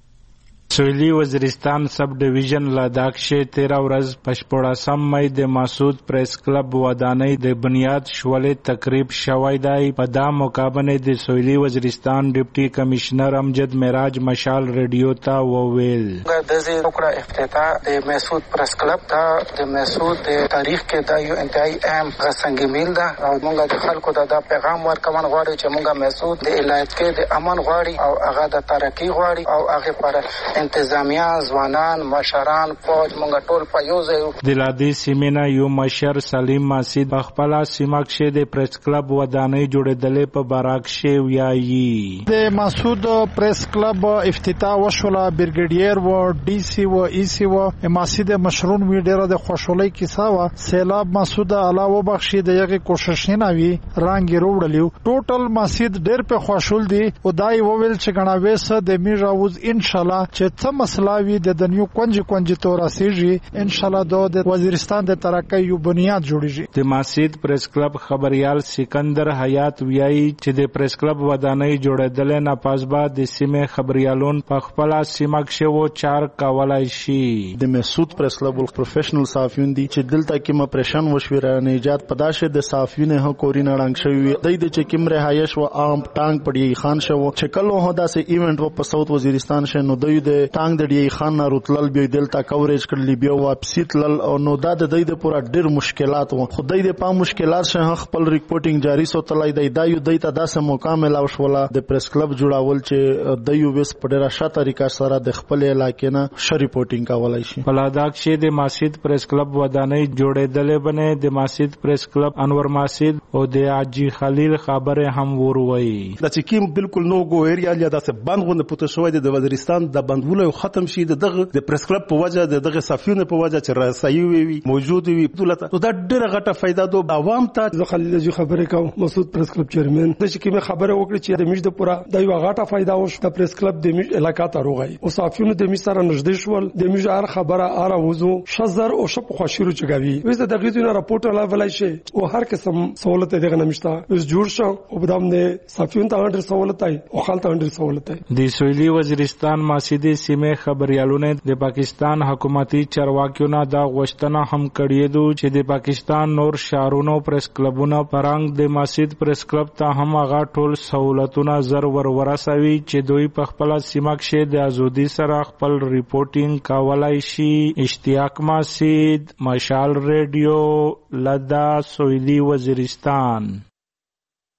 سویلی وزیرستان سب ډیویژن لداخ کې تیرا ورځ پښپړاسم مې د مسعود پریس کلب ودانۍ د بنیاد شولې تقریب شوی دی. په دا مقابله د سویلی وزیرستان ډیپټي کمشنر امجد معراج مشال ریډیو ته وویل د دې وکړه افتتاح د مسعود پریس کلب ته د مسعود د تاریخ کې دا یو انتهایی اهم غسنګ میل ده او موږ د خلکو دا پیغام ورکوم غواړو چې موږ مسعود د ولایت کې د امن غواړي او هغه د ترقی غواړي او هغه پر انتظامیه ځوانان مشران فوج مونږ ټول په یو ځای د لادي سیمینا یو مشر سلیم مسید خپل سیمه کې د پریس کلب ودانۍ جوړېدلې په باراک شی ویایي. د مسعود پریس کلب افتتاح وشوله برګیډیر و ډي سي و ای سي و مسید مشرون وی ډیره د خوشحالۍ کیسه و. سیلاب مسعود علاوه بخشي د یغه کوشش نه وی رنگ وروړلیو ټوټل مسید ډیر په خوشحال دي او دای وویل چې غناوي سه د میراوز ان شاء الله چې څه مسلاوي د دنیو کونجي کونجي تور راسيږي ان شاء الله د وزیرستان د ترقۍ یو بنیاد جوړیږي. د مسعود پریس کلب خبريال سکندر حیات ویایي چې د پریس کلب ودانۍ جوړېدل نه پاسبا د سیمه خبريالون په خپل سیمه کې وو چار کولای شي. د مسعود پریس کلب پروفیشنل صحافیون دي چې دلته کې مپریشن وشوي را نه ایجاد پداشه د صحافیون هه کورینه رنګ شوی دی د چې کیمره هایش و عام ټانګ پړی خان شو چې کله هدا سه ایونت و په ساوث وزیرستان شه نو دوی د ټانګ د ډی خان نه رتلل بیا دلته کوریج کړلی بیا واپسی تلل او نو دا د دې د پورا ډیر مشکلات و خدای دې په مشکلات شه خپل ریپورټینګ جاری سو تلای دی دا یو د ته داسه مکمل او شولا د پریس کلب جوړاول چې د یو وس په ډیره ښه طریقه سره د خپل علاقې نه ش ریپورټینګ کولای شي. بلاداک شه د مسعود پریس کلب ودانۍ جوړېدلې بنه د مسعود پریس کلب انور مسعود او د حاجی خلیل خبره هم وروي د چکیم بالکل نو ګو ایریا یا داسه بندونه پته شوې د وزیرستان د بندولو ختم شي د دغه د پریس کلب په وجه د دغه صحافیونو په وجه چې رسایي وي موجود وي دولت نو دا ډیره غټه فائدہ دو عوام ته. زه خلیل جی خبره کوم مسعود پریس کلب چیرمن د چې کیمه خبره وکړي چې د میش د پورا د یو غټه فائدہ وش د پریس کلب د میش علاقې ته روغای او صحافیونو د میش سره نږدې شول د میش هر خبره اره وزو شزر او شپ خوشیرو چګوي وې د غیزونه راپورټ لا ولای شي او هر قسم سہولت دغه نمشتا اوس جوړ شو او بدام نه صحافیونو ته ډېر سہولت آی او خالته ډېر سہولت آی. د سویلی وزیرستان مسعود سیمه خبريالونه د پاکستان حکومتي چارواکیونو دا غوښتنه هم کړې ده چې د پاکستان نور شهرونو پریس کلبونو پرنګ د مسعود پریس کلب ته هم هغه ټول سہولتونه زر ور ورسوي چې دوی په خپل سیمه کې د ازادي سره خپل ریپورټینګ کولای شي. اشتیاق مسید، مشال ریډیو، لدا، سویلی وزیرستان.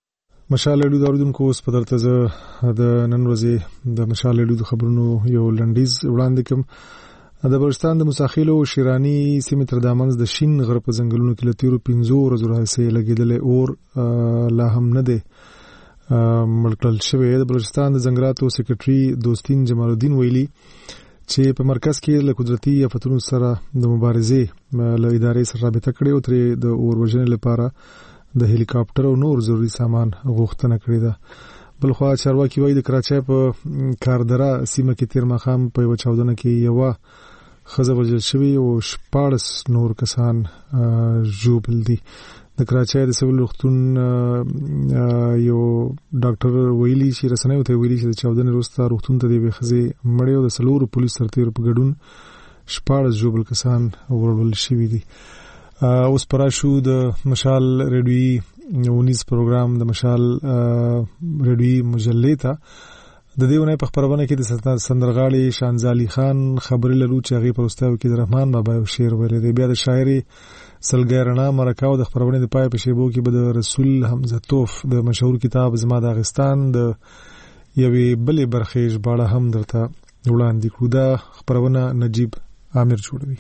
مشال ریډیو اوریدونکو اوس په درته زه د نن ورځې د مشال ریډیو د خبرونو یو لنډیز وړاندې کوم. د بلوچستان د مساخیلو شیرانی سیمې تر دامنځ د شین غر په ځنګلونو کې له تیرو پنځو ورځو راهیسې لګېدلی اور لا هم نه دی مړ کړل شوی. د بلوچستان د زنګراتو سیکرټري دوستین جمال الدین ویلي چې په مرکز کې له قدرتي آفتونو سره د مبارزې له ادارې سره رابطه کړې او ترې د اور وژنې لپاره د هلیکاپټر او نور ضروري سامان غوښتنه کړې ده. بلخوا چارواکي وایي د کراچۍ په کاردره سیمه کې تیر ماښام په یوه چاودنه کې یوه ښځه وژل شوې او شپاړس نور کسان ژوبل دي. د کراچۍ د سیول روغتون یو ډاکټر ویلي چې رسنیو ته ویلي چې د چاودنې وروسته روغتون ته د یوې ښځې مړې او د څلورو پولیسو سرتیرو په ګډون شپاړس ژوبل کسان وړل شوي دي. اوس پر راشو د مشال ریډیوي ونیز پروګرام د مشال ریډیوي مجلې ته. د دې ونې په خبرونه کې د سندرغاړي شانزالي خان خبرې لرو چې هغه په واستاو کې د رحمان بابا یو شعر ویلی دی. بیا د شاعري سلګی رڼا مرکه او د خبرونه د پای په شیبو کې به د رسول حمزه توف د مشهور کتاب زما د افغانستان د یوې بلې برخې ژباړه هم درته وړاندې کړو. دا خبرونه نجیب عامر جوړوي.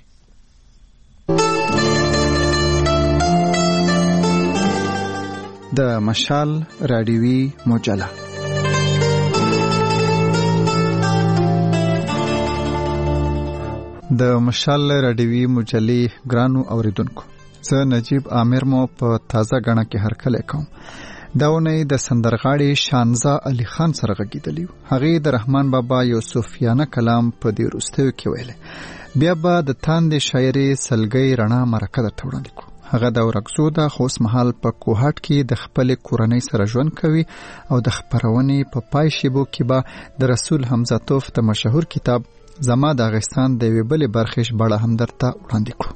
د مشال رادیوي مجله د مشال رادیوي مجلې ګرانو اوریدونکو، زه نجیب عامر مو په تازه غاڼه کې هرکلی کوم. دا ونې د سندرغاړي شانزا علي خان سره غږیدلی و. هغې د رحمان بابا یو صوفیانه کلام په دې وروستیو کې ویلی. بیا به د تاندې شاعري سلګۍ رڼا مرکه درته وړاندې کړو. هغه د ورکزو ده خو اوس مهال په کوهاټ کې د خپلې کورنۍ سره ژوند کوي او د خپرونې په پای شیبو کې به د رسول حمزه توف د مشهور کتاب زما د افغانستان د یوې بلې برخې ژباړه هم درته وړاندې کړو.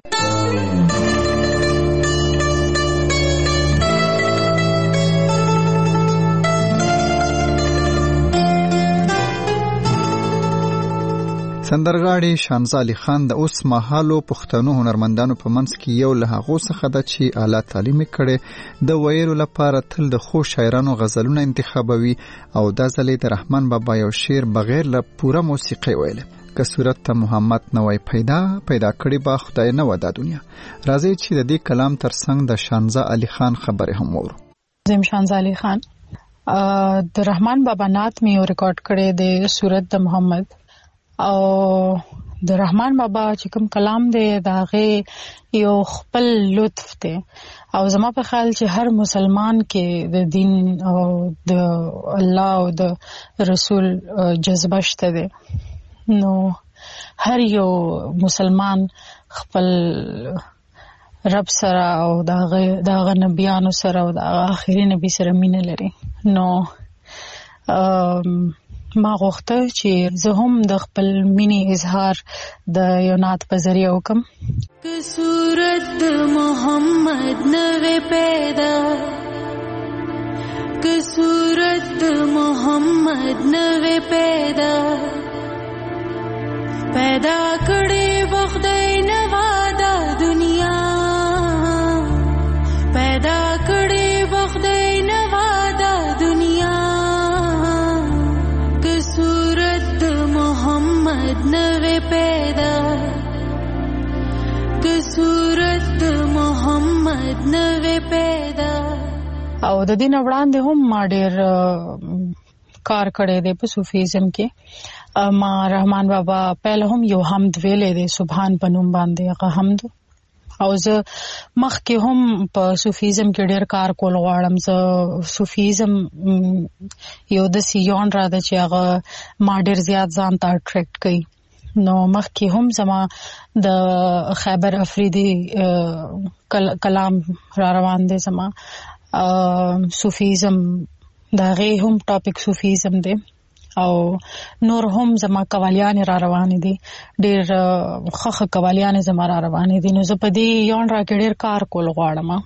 سندرغاړي شانزا علي خان د اوس مهالو پښتنو هنرمندانو په منځ کې یو له هغو څخه ده چې اعلی تعلیم کړي. د ویلو لپاره تل د خو شاعرانو غزلونه انتخابوي او دا ځلې د رحمان بابا یو شعر بغیر له پوره موسیقي ویلی. که صورت ته محمد نوای پیدا پیدا کړي با خدای نه ودا دنیا. راځي چې د دې کلام ترڅنګ د شانزا علي خان خبرې هم وورو. زم شانزا علي خان د رحمان بابا نعت مې ریکارډ کړي د صورت د محمد او د رحمان بابا چې کوم کلام دی دا غي یو خپل لطف دی او زما په خیال چې هر مسلمان کې د دین او د الله او د رسول جذبه شته دی. نو هر یو مسلمان خپل رب سره او دا غ نبیانو سره او دا آخري نبی سره مینه لري. نو ما غوښته چې زه هم د خپل مینې اظهار د یو نعت په ذریعه وکم. که صورت د محمد نوې پیدا که صورت د محمد نوې پیدا پیدا کړې وخدای نوادا دنیا پیدا کړې وخدای نوادا دنیا نوے پیدا که صورت محمد نوے پیدا. او د دین وړاندې هم ما ډېر کار کړی دی په صوفیزم کې. ما رحمان بابا پهله هم یو حمد ویلی دی سبحان په نوم باندې هغه حمد او زه مخکې هم په صوفیزم کې ډېر کار کول غواړم. زه صوفیزم یو داسې یون را ده چې هغه ما ډېر زیات ځان ته اټریکټ کوي. نو مخکې هم زما د خیبر افریدي کلام را روان دی. زما صوفیزم د هغې هم ټاپک صوفیزم دی او نور هم زما قوالیانې را روانې دي. ډېر ښه ښه قوالیانې زما را روانې دي. نو زه په دې یون را کې ډېر کار کول غواړم.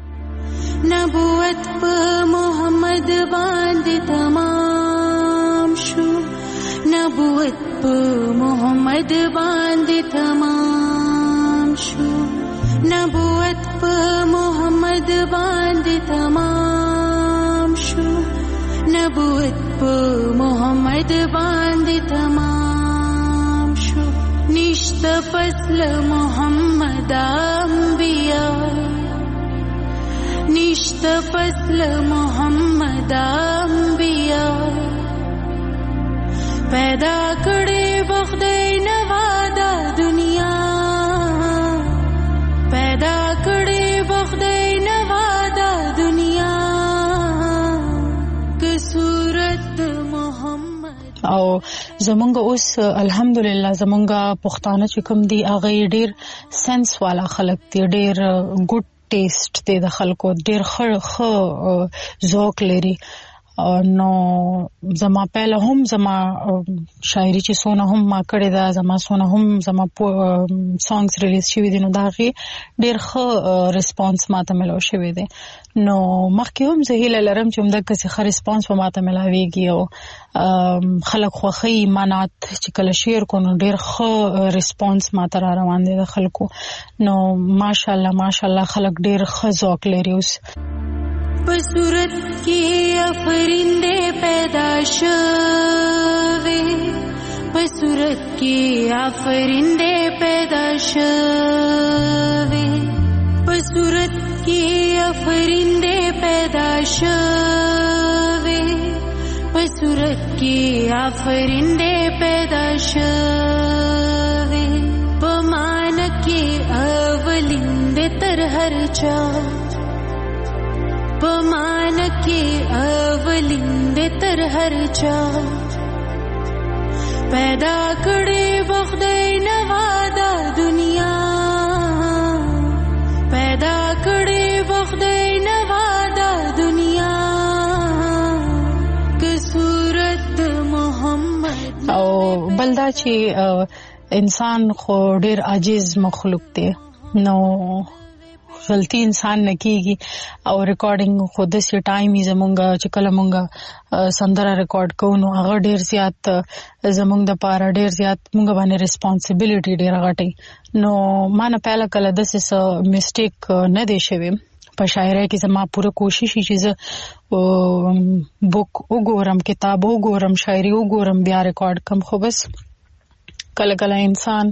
نبوت په محمد باندې تمام شو نبوت په محمد باندې تمام شو نبوت په محمد باندې تمام شو د باندې تمام شو نشت فصل محمد انبیا نشت فصل محمد انبیا پیدا کړي بخدای نوادا دنیا پیدا کړي بخدای نوادا دنیا که صورت محمد او زمونږ اوس الحمدلله زمونږ پښتانه چې کوم دي هغه ډیر سنس والا خلک دي ډیر ګډ ټیسټ دی د خلکو ډیر ښه ذوق لري نو زما پهله هم زما شاعري چې سونه هم ما کړې ده زما سونه هم زما سانګز ریلیز شوي دي نو دا غي ډیر ښه ریسپانس ماته ملو شوی دی نو مخکې هم زه هیله لرم چې موږ کسي ښه ریسپانس په ماته ملاويږي او خلک خوخي مانات چې کله شیر کو نو ډیر ښه ریسپانس ماته را روان دي د خلکو نو ماشاءالله ماشاءالله خلک ډیر ښه ذوق لري اوس بصورت کی افرندے پیدا شوے بصورت کی افرندے پیدا شوے بصورت کی افرندے پیدا شوے بصورت کی افرندے پیدا شوے بمان کے اولندے تر ہر چا پمان کے اولند تر ہر چا پیدا کړي بخدای نوادا دنیا پیدا کړي بخدای نوادا دنیا که صورت محمد او بلدا چې انسان خو ډیر عاجز مخلوق دی نو غلطی انسان نه کیږي او ریکارډینګ خود سي ټایم یې زمونږه چې کله مونږه سندره ریکارډ کوو نو هغه ډیر زیات زمونږ د پاره ډیر زیات مونږ باندې ریسپانسیبিলিټي ډیر غټي نو ما نه پهله کله د څه میسټیک نه دی شوی په شاعرۍ کې زما پوره کوشش چې زه بوک وګورم کتاب وګورم شاعري وګورم بیا ریکارډ کوم خو بس کله کله انسان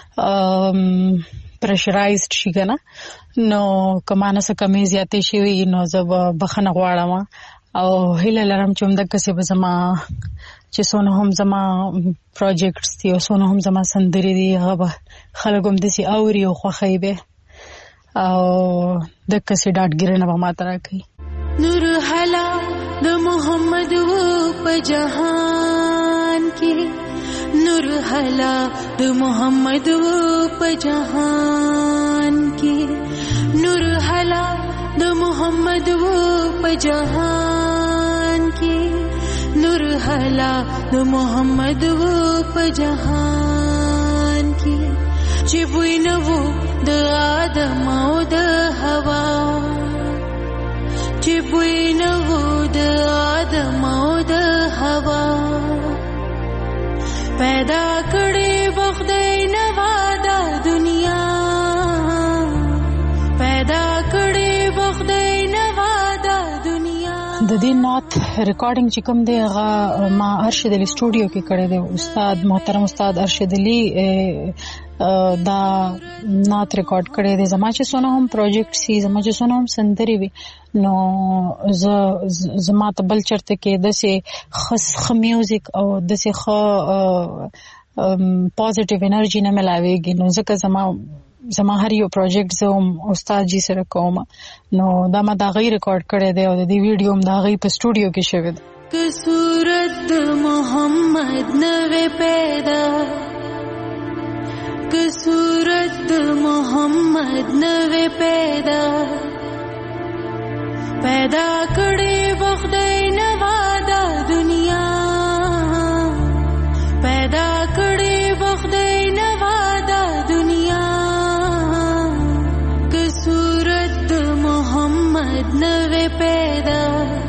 پریشرایزډ شي کنه نو کمانه څه کمی زیاتې شي نو زه بخنه غواړم او هیله لرم چې موږ کسي به زما چې سونه هم زما پروجیکټس دي او سونه هم زما سندري دي هغه خلک هم دسي اوري او خوخي به او د کسي ډاټګرنه به ماته راکړي نور هلا د محمد و په جهان کې نور هلا د محمد و په جهان کې نور هلا د محمد و په جهان کې نور هلا د محمد و په جهان کې چې وینو د آدم او د حوا چې وینو د آدم او د حوا پیدا کړي بخدای نوادا دنیا پیدا کړي بخدای نوادا دنیا د دې نوت ریکارډینګ چې کوم دی هغه ما ارشد علی سټوډیو کې کړی دی استاد محترم استاد ارشد علی دا نوت ریکارډ کړی دی زما چې سونه هم پروجیکټ سي زما چې سونه هم سندري وي نو ز زما ته بل چرته کې د سه خص خ میوزیک او د سه خ پوزټیو انرژي نه ملاويږي نو ځکه زما زما هر یو پروجیکټ زوم استاد جی سره کوم نو دا ما دا غي ریکارډ کړی دی او د دې ویډیو هم دا غي په سټوډیو کې شوی دی که صورت محمد نوې پیدا که صورت محمد نوې پیدا پیدا کړي بخدای نوادا دنیا پیدا کړي بخدای نوادا دنیا که صورت محمد نوې پیدا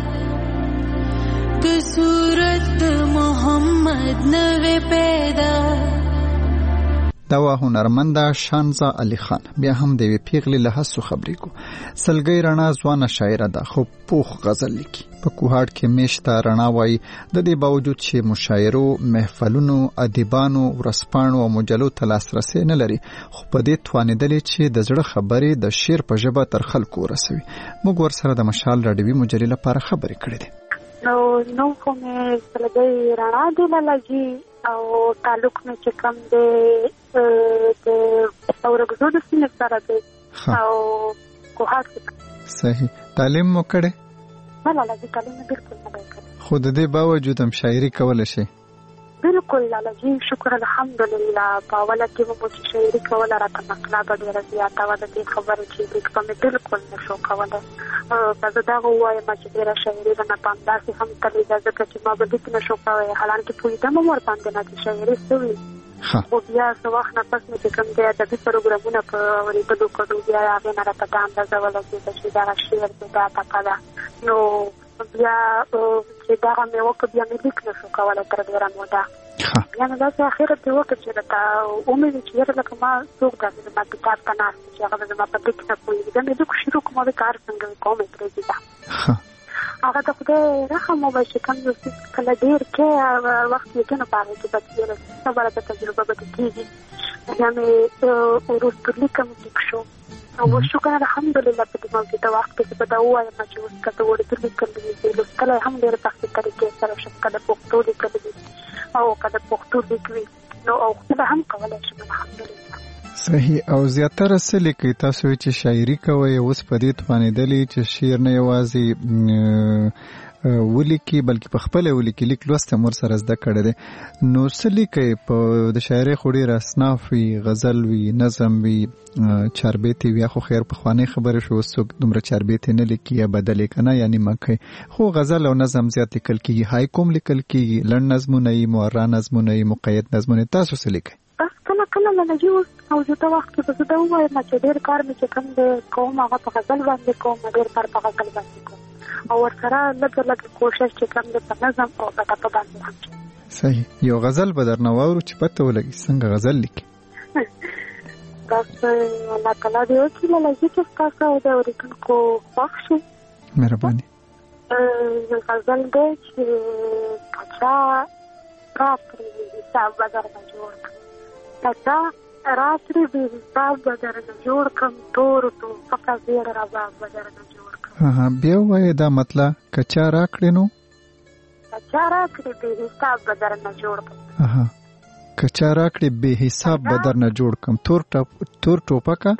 که صورت محمد نوې پیدا دا وا هنرمنده شانزا علي خان بیا هم د یوې پیغلې له هڅو خبرې کو. سلګۍ رڼا ځوانه شاعره ده خو پوخ غزل لیکي. په کوهاټ کې میشته رڼا وایي د دې باوجود چې مشاعرو، محفلونو، ادیبانو، ورځپاڼو او مجلو ته لاسرسی نه لري، خو په دې توانېدلې چې د زړه خبرې د شعر په ژبه تر خلکو ورسوي. موږ ورسره د مشال راډیوي مجلې لپاره خبرې کړې دي. نو نو خو مې سلګۍ رڼا دی لږی او تعلق مې چې کوم دی د اورګزو د سینې سره دی او کوهاټ. صحیح. تعلیم مو کړی؟ نه لږی تعلیم مې بالکل نه دی کړی. خو د دې باوجود هم شاعري کولی شئ؟ بالکل لږی شکر الحمدلله. په اوله کې مو چې شاعري کوله راته مسله به ډېره زیاته وه. د دې خبرې چې لیک به مې بالکل نه شو کولی. که زه دغه ووایم چې ډېره شاعري رانه په همداسې هم تلېده ځکه چې ما به لیک نه شو کوی. حالانکې پوهېدم هم ورباندې نه چې شاعري څه وي. خو بیا څه وخت نه پس مې چې کوم دی ادبي پروګرامونه په اورېدلو کړو بیا هغې نه راته دا اندازه ولګېده چې دغه شعر دی دا ټپه ده. نو بیا چې دغه مې وکړه بیا مې لیک نه شو کولی تر ډېره موده. بیا مې داسې اخره کې وکړه چې راته ومې وي چې یاره لکه ما څوک داسې زما کتاب ته ناست چې هغه به زما په لیک نه پوهېږي. بیا مې لیک شروع کړم او کار څنګه مې کوم یې پرېږدېده. هغه د خدای رحم وبه چې کوم یو څیز کله ډېر کې وخت یې کې نو په هغې کې به تېره خبره د تجربه به دې کېږي. بیا مې وروسته لیکم لیک شو او اوس شکر الحمدلله په دې موجوده وخت کې چې به دا ووایم چې اوس که د اردو لیکلی وي لوستلی هم ډېرې سختې طریقې سره شم. که د پښتو لیکلی وي او که د پښتو لیک وي نو او خپله هم کولی شم الحمدلله. صحیح. او زیاتره څه لیکئ تاسو چې شاعري کوئ اوس په دې توانېدلې چې شعر نه یوازې ولیکي بلکې په خپله ولیکي، لیک لوست هم ورسره زده کړی دی. نو څه لیکئ؟ په د شاعرۍ خو ډېر اصناف وي، غزل وي، نظم وي، چاربیتې وي. خو خیر پخوانۍ خبرې شو، اوس څوک دومره چاربیتې نه لیکي یا بدلې که نه یا نیمه کوي. خو غزل او نظم زیات لیکل کېږي. هایکو هم لیکل کېږي، لنډ نظمونه یي، معرا نظمونه یي، مقید نظمونه. تاسو څه لیکئ؟ بس کله کله لږي اوس موجوده وخت کې به زه دا ووایم چې ډېر کار مې چې کوم دی کوم هغه په غزل باندې کوم، ډېر کار په غزل باندې کوم او ورسره لږه لږه کوشش چې کوم دی په نظم او په ټپه باندې هم کوم. صحیح. یو غزل به درنه واورو چې پته ولګي څنګه غزل لیکي. بس الله تعالی دې وکړي لږي چې ستاسو او د اورېدونکو خوښ شي. مهرباني. غزل دی چې پچا راکړي حساب به درنه جوړ کړم. پچا راکړي بې حساب به درنه جوړ کړم. تور ټوپکه زیړ رباب به درنه جوړ کړم. بیا ووایه دا مطلب که چا راکړي نو چا راکړي بې حساب به درنه جوړ کړم. که چا راکړي بې حساب به درنه جوړ کړم. تور ټوپکه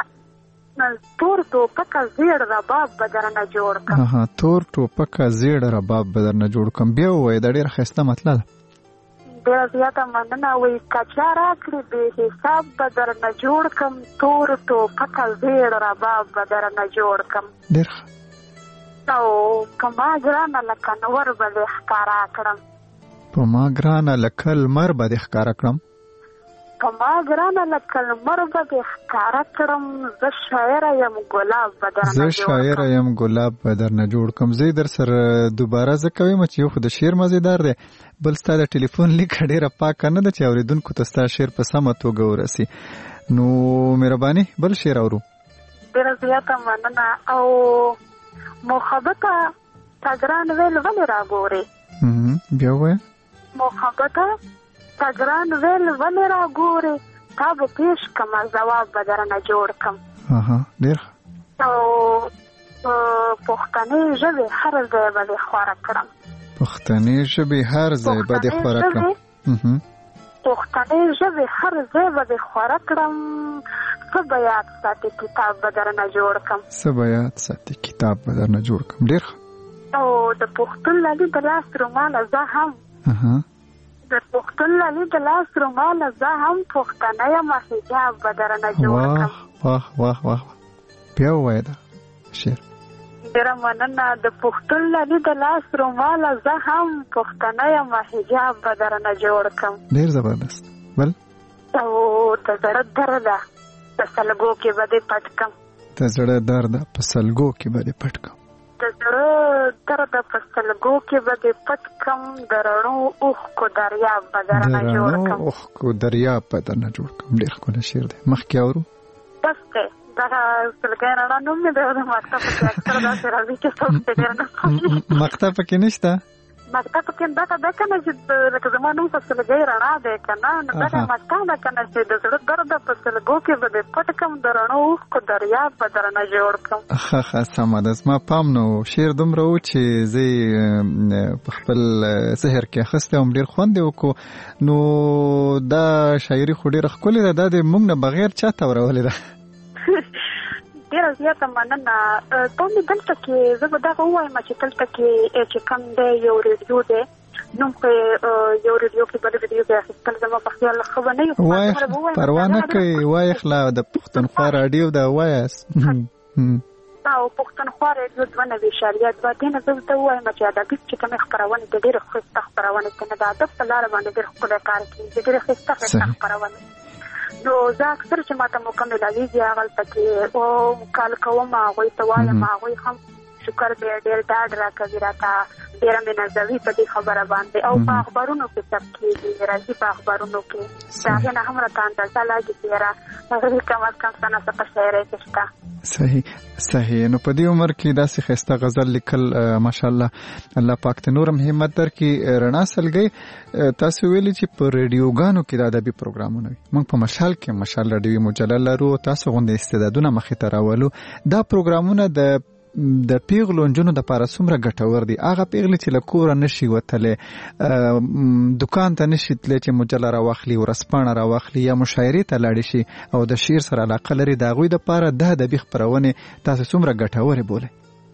تور ټوپکه زیړ رباب به درنه جوړ کړم. تور ټوپکه زیړ رباب به درنه جوړ کړم. بیا ووایه دا ډېره ښایسته مطلب ده. ډېره زیاته مننه. وایي که چا راکړي بې حساب به درنه جوړ کړم. تور ټوپکه زیړ رباب به درنه جوړ کړم. ډېر ښه. او په ما ګرانه لکه نور به دې ښکاره کړم. په ما ګرانه لکه لمر به دې ښکاره کړم. په ما ګرانه لکه لمر به دې ښکاره کړم. زه شاعره یم ګلاب به درنه جوړ کړم. زه شاعره یم ګلاب به درنه جوړ کړم. زه در سره دوباره زه کوم چې یو خو د شعر مزیدار دی، بل ستا د ټلیفون لیک ډېره پاکه نه ده چې اورېدونکو ته ستا شعر په سمه توګه ورسي. نو مهرباني بل شعر اورو. ډېره زیاته مننه. او محبته تا ګران ویل ولې راګورې؟ بیا ووایه. محبته تا ګران ویل ولې راګورې؟ تا به پیش کړمه ځواب به درنه جوړ کړم. ډېر ښه. او پښتنې ژبې هر ځای به دې خوره کړم. پښتنې ژبې هر ځای به دې خوره کړم. پښتنې ژبې هر ځای به دې خوره کړم. څه به یاد ساتي کتاب به درنه جوړ کړم. څه به یاد ساتي کتاب به درنه جوړ کړم. ډېر ښه. او د پښتون لالي د لاس روماله زه هم د پښتون لالي د لاس روماله زه هم پښتنه یم حجاب به درنه جوړ کړم. واه واه واه. بیا ووایه دا شعر. ډېره مننه. د پښتون لالي د لاس روماله زه هم پښتنه یم حجاب به درنه جوړ کړم. ډېر زبردست. بل. او د زړه درده په سلګو کې به دې پټ کړم. د زړه درده په سلګو کې به دې پټ کړم. د زړه درد په سترګو کې به د پټ کم د رڼو اوښکو دریاب به درنه جوړ کړم. د رڼو اوښکو دریاب به درنه جوړ کړم. ډېر ښکلی شعر دی. مخکې اورو. بس دی دغه سلګۍ رڼا نوم مې دی. د مکتب پکې اکثر داسې راځي چې څوک پرې ډېر نه پوهېږي. مکتب پکې نشته؟ مکتب پکې دغه ده که نه چې لکه زما نوم په سلګۍ رڼا دی که نه، نو دغه مکتب ده که نه چې د زړه درد په سلګو کې به د پټ کړم د رڼو اوښکو دریاب به درنه جوړ کړم. ښه ښه سمه ده. زما پام نه و. شعر دومره و چې زه یې په خپل ذهر کې اخیستی وم. ډېر خوند یې وکړو. نو دا شاعري خو ډېره ښکلې ده. دا د موږ نه بغیر چا تورولې ده؟ ډېره زیاته مننه. دا مې دلته کې زه به دغه ووایم چې دلته کې چې کوم دی یو ریډیو دی، نوم په یو ریډیو کې بل ریډیو کې اخیستل زما په خیال ښه به نه وي. وایه پروا نه کوي. وایه خلا د پښتونخوا راډیو ده وایاست. او پښتونخوا راډیو دوه نوي اعشاریه دوه. دې نه زه ورته ووایم چې ادبي چې کومې خپرونې دي ډېرې ښایسته خپرونې دي، نه د ادب په لاره باندې ډېر ښکلی کار کوي، ډېرې ښایسته ښایسته خپرونې. نو زه اکثر چې ماته موقع ملاویږي هغلته کې او کال کوم هغوی ته وایم، هغوی هم شکر دی ډېر ډاډ راکوي راته، ډېره مې نازوي په دې خبره باندې. او په اخبارونو کې چاپ کېږي، راځي په اخبارونو کې، د هغې نه هم راته اندازه لاګي چې یاره هغې کم از کم څه نه څه په شاعرۍ کې شته. صحیح صحیح. نو په دې عمر کې داسې ښایسته غزل لیکل ماشاءالله الله پاک ته نورم همت درکړي. رڼا سلګۍ تاسو ویلي چې په ریډیوګانو کې د ادبي پروګرامونه وي. موږ په مشال کې مشال راډیو مجله لرو. تاسو غوندې استعدادونه مخې ته راولو. دا پروګرامونه د د پیغلو نجونو د پاره څومره ګټور دي؟ هغه پیغلې چې له کوره نشي وتلی، دکان ته نشي تللی چې مجله راواخلي، ورځپاڼه راواخلي یا مشاعرې ته لاړې شي او د شعر سره علاقه لري، د هغوی دپاره د ادبي خپرونې تاسو څومره ګټورې بولئ؟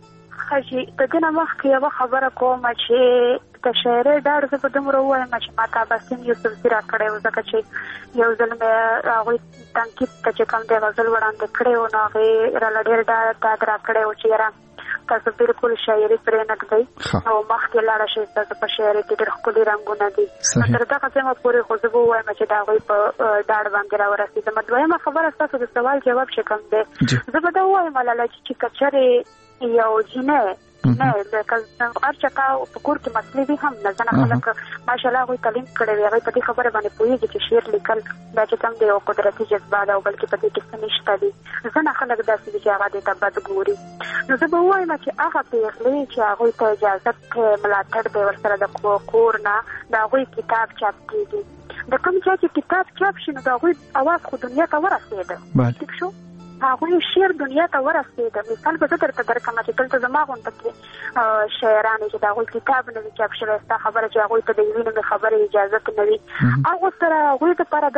ښه جي، د دې نه مخکې یوه خبره کومه چې د شاعرۍ ډاډ زه به دومره ووایم چې ما ته اباسین یوسفزي راکړی و، ځکه چې یو ځل مې هغوی تنقید ته چې کوم دی غزل وړاندې کړی و، نو هغې راله ډېر ډاډ راکړی و چې یاره تاسو بالکل شاعري پرې نه ږدئ او مخکې لاړه شئ، تاسو په شاعرۍ کې ډېر ښکلي رنګونه دي. نو تر دغه ځایمه پورې خو زه به ووایم چې د هغوی په ډاډ باندې راورسېدم. دویمه خبره ستاسو د سوال جواب چې کوم دی، زه به دا ووایم لاله چې که چېرې یو جینۍ نه لکه هر چا په کور کې مسلې دي هم نه، ځنه خلک ماشاءالله هغوی تعلیم کړی وي، هغوی په دې خبره باندې پوهېږي چې شعر لیکل دا چې کوم دی یو قدرتي جذبه ده او بلکې په دې کې څه نشته دي. ځنه خلک داسې دي چې هغه دې ته بد ګوري. نو زه به ووایم چې هغه پېغلې چې هغوی ته اجازت ملاتړ دی ورسره د کور نه، د هغوی کتاب چاپ کېږي، د کوم چا چې کتاب چاپ شي نو د هغوی اواز خو دنیا ته ورسېده، ټیک شو، هغوی شعر دنیا ته ورسېده. مثال به زه درته درکړم چې دلته زما غونډه کې شاعران چې د هغوی کتاب نه وي چاپ شوی، ستا خبره چې هغوی ته د یوې نیمې خبرې اجازت نه وي، هغو سره هغوی دپاره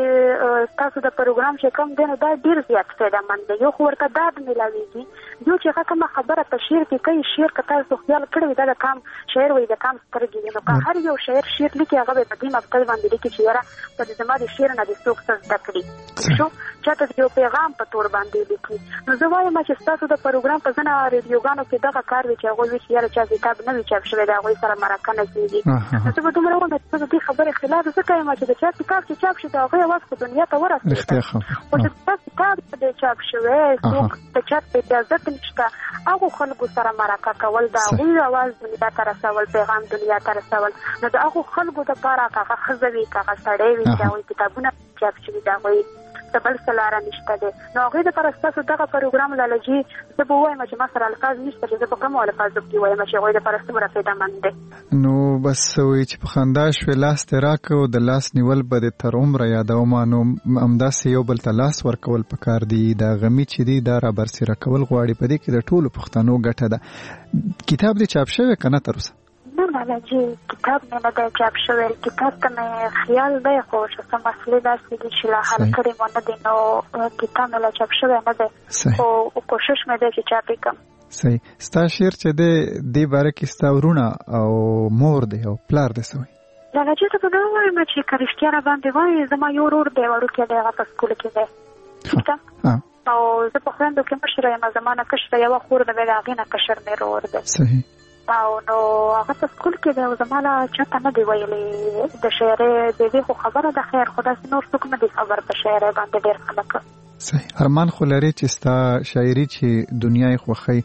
دغه ستاسو د پروګرام چې کوم دی نو دا ډېر زیات فایدهمند دی. یو خو ورته ډاډ میلاویږي، یو چې هغه کومه خبره په شعر کې کوي، شعر که تاسو خیال کړی وي دا د کام شاعر وایي د کام سترګې وي، نو که هر یو شاعر شعر لیکي هغه به په دې مقصد باندې لیکي چې یاره په زما د شعر نه دې څوک څه زده کړي، شو چاته د یو پیغام په تور باندې لیکي. نو زه وایم چې ستاسو د پروګرام په ځینو ریډیوګانو کې دغه کار وي چې هغوی وي چې یاره چا کتاب نه وي چاپ شوی د هغوی سره مرکه نه کېږي. نو زه به دومره وایم چې زه د دې خبرې خلاف ځکه یم چې د چا کتاب چې چاپ شي د هغوی اواز خو دنیا ته ورسېده، خو چې ستا کتاب دی چاپ شوی څوک د چا ته اجازت نشته، هغو خلکو سره مرکه کول، د هغوی اواز دنیا ته رسول، پیغام دنیا ته رسول، نو د هغو خلکو دپاره که هغه ښځه وي که هغه سړی وي چې هغوی کتابونه چاپ شوي د هغوی څه بل څه لاره نشته دی، نو هغوی دپاره ستاسو دغه پروګرام لاله جي زه به ووایم چې ما سره الفاظ نشته چې زه په کومو الفاظو کې وایم چې هغوی دپاره څومره فایدهمند دی. نو بس وایي چې په خندا شوې لاس دې راکړه او د لاس نیول به دې تر عمره یادومه، نو همداسې یو بل ته لاس ورکول پکار دي، دا غمي چې دي دا رابرسېره کول غواړي، په دې کې د ټولو پښتنو ګټه ده. کتاب دې چاپ شوی که نه تر اوسه؟ نه لاله جي کتاب مې نه دی چاپ شوی، کتاب ته مې خیال دی خو چې څه مسلې داسې دي چې لا حل کړې مو نه دي، نو کتاب مې لا چاپ شوی نه دی، خو کوشش مې دی چې چاپ یې کړم. صحیح. ستا شعر چې دی دې باره کې ستا ورونه او مور دی او پلار دی څه وایي؟ لاله جي ته به دا ووایم چې که رښتیا را باندې وایي زما یو ورور دی وړوکی دی، هغه په سکول کې دی، ټیک ده، او زه په خویندو کې مشره یم، زما نه کشره یوه خور ده بیا د هغې نه کشر مې ورور دی. صحیح. او نو هغه په سکول کې دی او زما لا چاته نه دی ویلي د شاعرۍ د دې خو خبره ده، خیر خو داسې نور څوک نه دی خبر په شاعرۍ باندې ډېر خلک. صحیح. ارمان خو لرې چې ستا شاعري چې دنیا یې خوښوي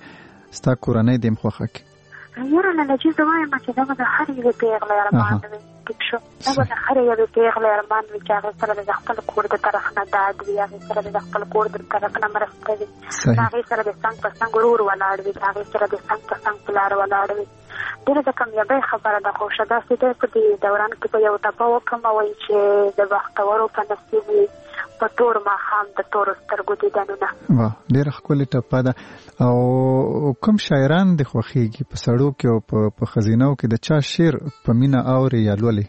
ستا کورنۍ دې مخوخه کې یاره نه نجیب وایم چې دا د هر یو پیغله ارمان وي شو دا د هر یو پیغله ارمان وي چې هغه سره د خپل کور د طرف نه داد وي هغه سره د خپل کور د طرف نه مرسته وي هغه سره د څنګه په څنګه ورور ولاړ وي هغه سره د څنګه په څنګه پلار ولاړ وي ډېر د کامیابی خبره ده خو شدا سي په دې دوران کې په یو ټاپه وکم وای چې د بختورو په نصیب وي په تور ما خام د تور سترګو دي دنونه واه ډېر ښکلې ټاپه ده او کوم شاعران د خوخيږي په سړو کې او په خزینو کې د چا شعر په مینا اوري یا لولي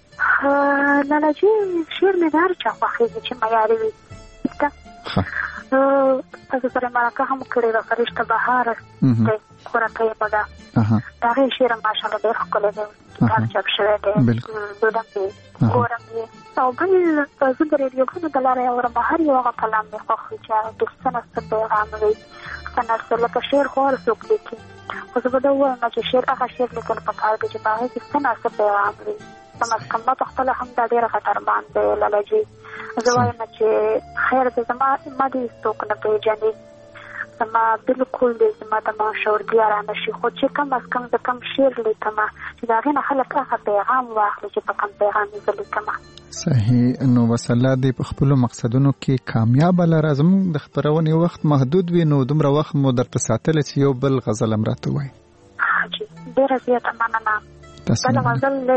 لالا جی شعر مې دار چا خوخيږي چې معیاري وي ها تاسو سره مراکه هم کړی د فرشته بهار ته ورته یې پدا دا غي شعر ماشاءالله ډېر ښکلی دی کتاب چاپ شوی دی دوه دې ګورم یې او بل زه د ریډیو غږ د لارې اورم هر یو هغه کلام مې خوښ وي چې د سنه څه پیغام وي سنه څه لکه شعر خو هر څوک لیکي خو زه به دا ووایم چې شعر هغه شعر لیکل پکار دی چې په هغې کې سنه څه پیغام وي کم از کم ما په خپله هم دا ډېره غټ ارمان دی لالا جي زه وایم چې خیر دی زما ما دې څوک نه پېژني زما بالکل دې زما د ماشعورتیا رانه شي خو چې کم از کم زه کم شعر لیکم چې د هغې نه خلک هغه پیغام واخلي چې په کوم پیغام یې زه لیکم صحیح نو بس الله دې په خپلو مقصدونو کې کامیاب لره زموږ د خپرونې وخت محدود وي نو دومره وخت مو درته ساتلی چې یو بل غزل هم راته ووایي ډېره زیاته مننه بل غزل دی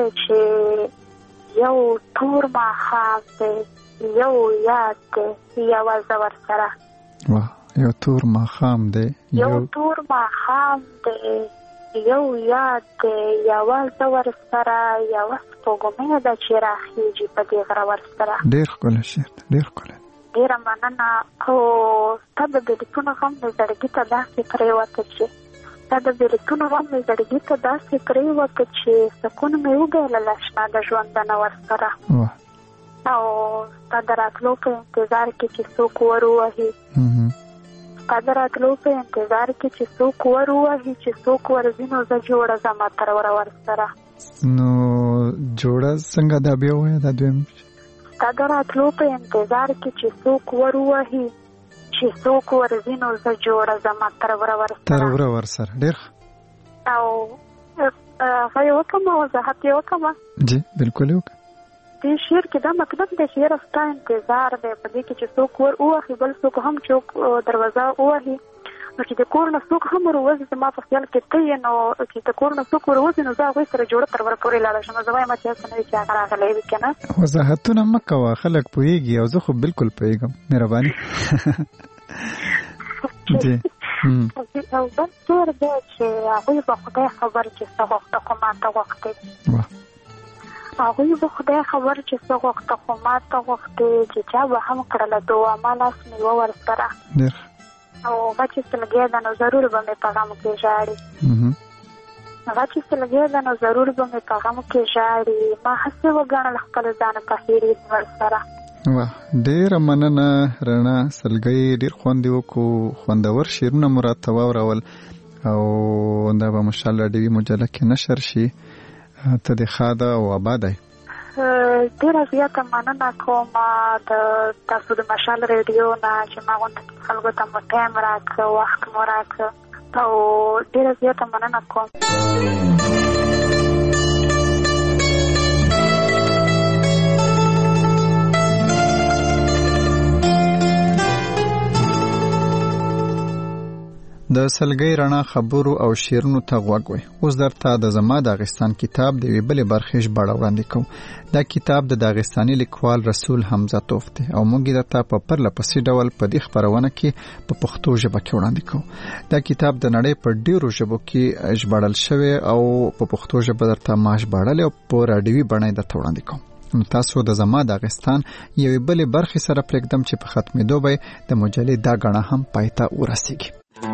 چې یو تور ماښام دی یو یاد دی یوازې ورسره واه یو تور ماښام دی یو تور ماښام دی یو یاد دی یوازې ورسره یوه سپوږمۍ ده چې راخیږي په دې غره ورسره ډېر ښکلی شعر دی ډېر ښکلی ډېره مننه او ستا د بېلتون غم مې زړګي ته داسې پرېوته چې ستا د بېلتون غم مې زړګي ته داسې پرېوته چې سکون مې وبایلله اشنا د ژوندانه ورسره او ستا د راتلو په انتظار کې چې څوک ور ووهي ستا د راتلو په انتظار کې چې څوک ور ووهي چې څوک ورځي نو زه جوړه ځمه تر وره ورسره نو جوړه څنګه دا بیا وایه دا دویم ستا د راتلو په انتظار کې چې څوک ور ووهي چې څوک ورځي نو زه جوړه ځمه تر وره ورسره تر وره ورسره ډېر او هغه یې وکړم وضاحت یې وکړم جی بالکل یې وکړه دې شعر کې دا مطلب دی چې یاره ستا انتظار دی په دې کې چې څوک ور ووهي بل څوک هم چوک دروازه ووهي نو چې د کور نه څوک هم ور ووځي زما په خیال کې ته یې نو چې د کور نه څوک ور ووځي نو زه هغوی سره جوړه تر وره پورې لاړه شم زه وایم چې هسې نه وي چې هغه راغلی وي که نه وضاحتونه مه کوه خلک پوهېږي او زه خو بالکل پوهېږم مهرباني جی او بل شعر دی چې هغوی به خدای خبر چې څه غوښته خو ماته غوښتې هغوی به خدای خبر چې څه غوښته خو ماته غوښتې چې چا به هم کړله دعا ما لاس مې یوه ورسره او هغه چې سلګۍ ده نو ضرور به مې په غم کې ژاړي هغه چې سلګۍ ده نو ضرور به مې په غم کې ژاړي ما هسې وګڼل خپل ځان په هېرېد ورسره واه ډېره مننه رڼا سلګۍ ډېر خوند یې وکړو خوندور شعرونه مو راته واورول او دا به ماشاءالله ډېوي مجله کې نشر شي ته دې ښه ده او آباده یې ډېره زیاته مننه کوم د تاسو د مشال ریډیو نه چې ما غونډه خلکو ته مو ټایم راکړه وخت مو راکړه او ډېره زیاته مننه کوم د سلګۍ رڼا خبرو او شعرونو ته غوږ وئ اوس درته د زما داغستان کتاب د یوې بلې برخې ژباړه وړاندې کوم دا کتاب د داغستاني لیکوال رسول حمزه توف دی او موږ یې درته په پرله پسې ډول په دې خپرونه کې په پښتو ژبه کې وړاندې کوو دا کتاب د نړۍ په ډېرو ژبو کې ژباړل شوی او په پښتو ژبه درته ما ژباړلی او په راډیوي بڼه یې درته وړاندې کوم نو تاسو د زما داغستان یوې بلې برخې سره پرېږدم چې په ختمېدو به د مجلې دا ګڼه هم پای ته ورسیږي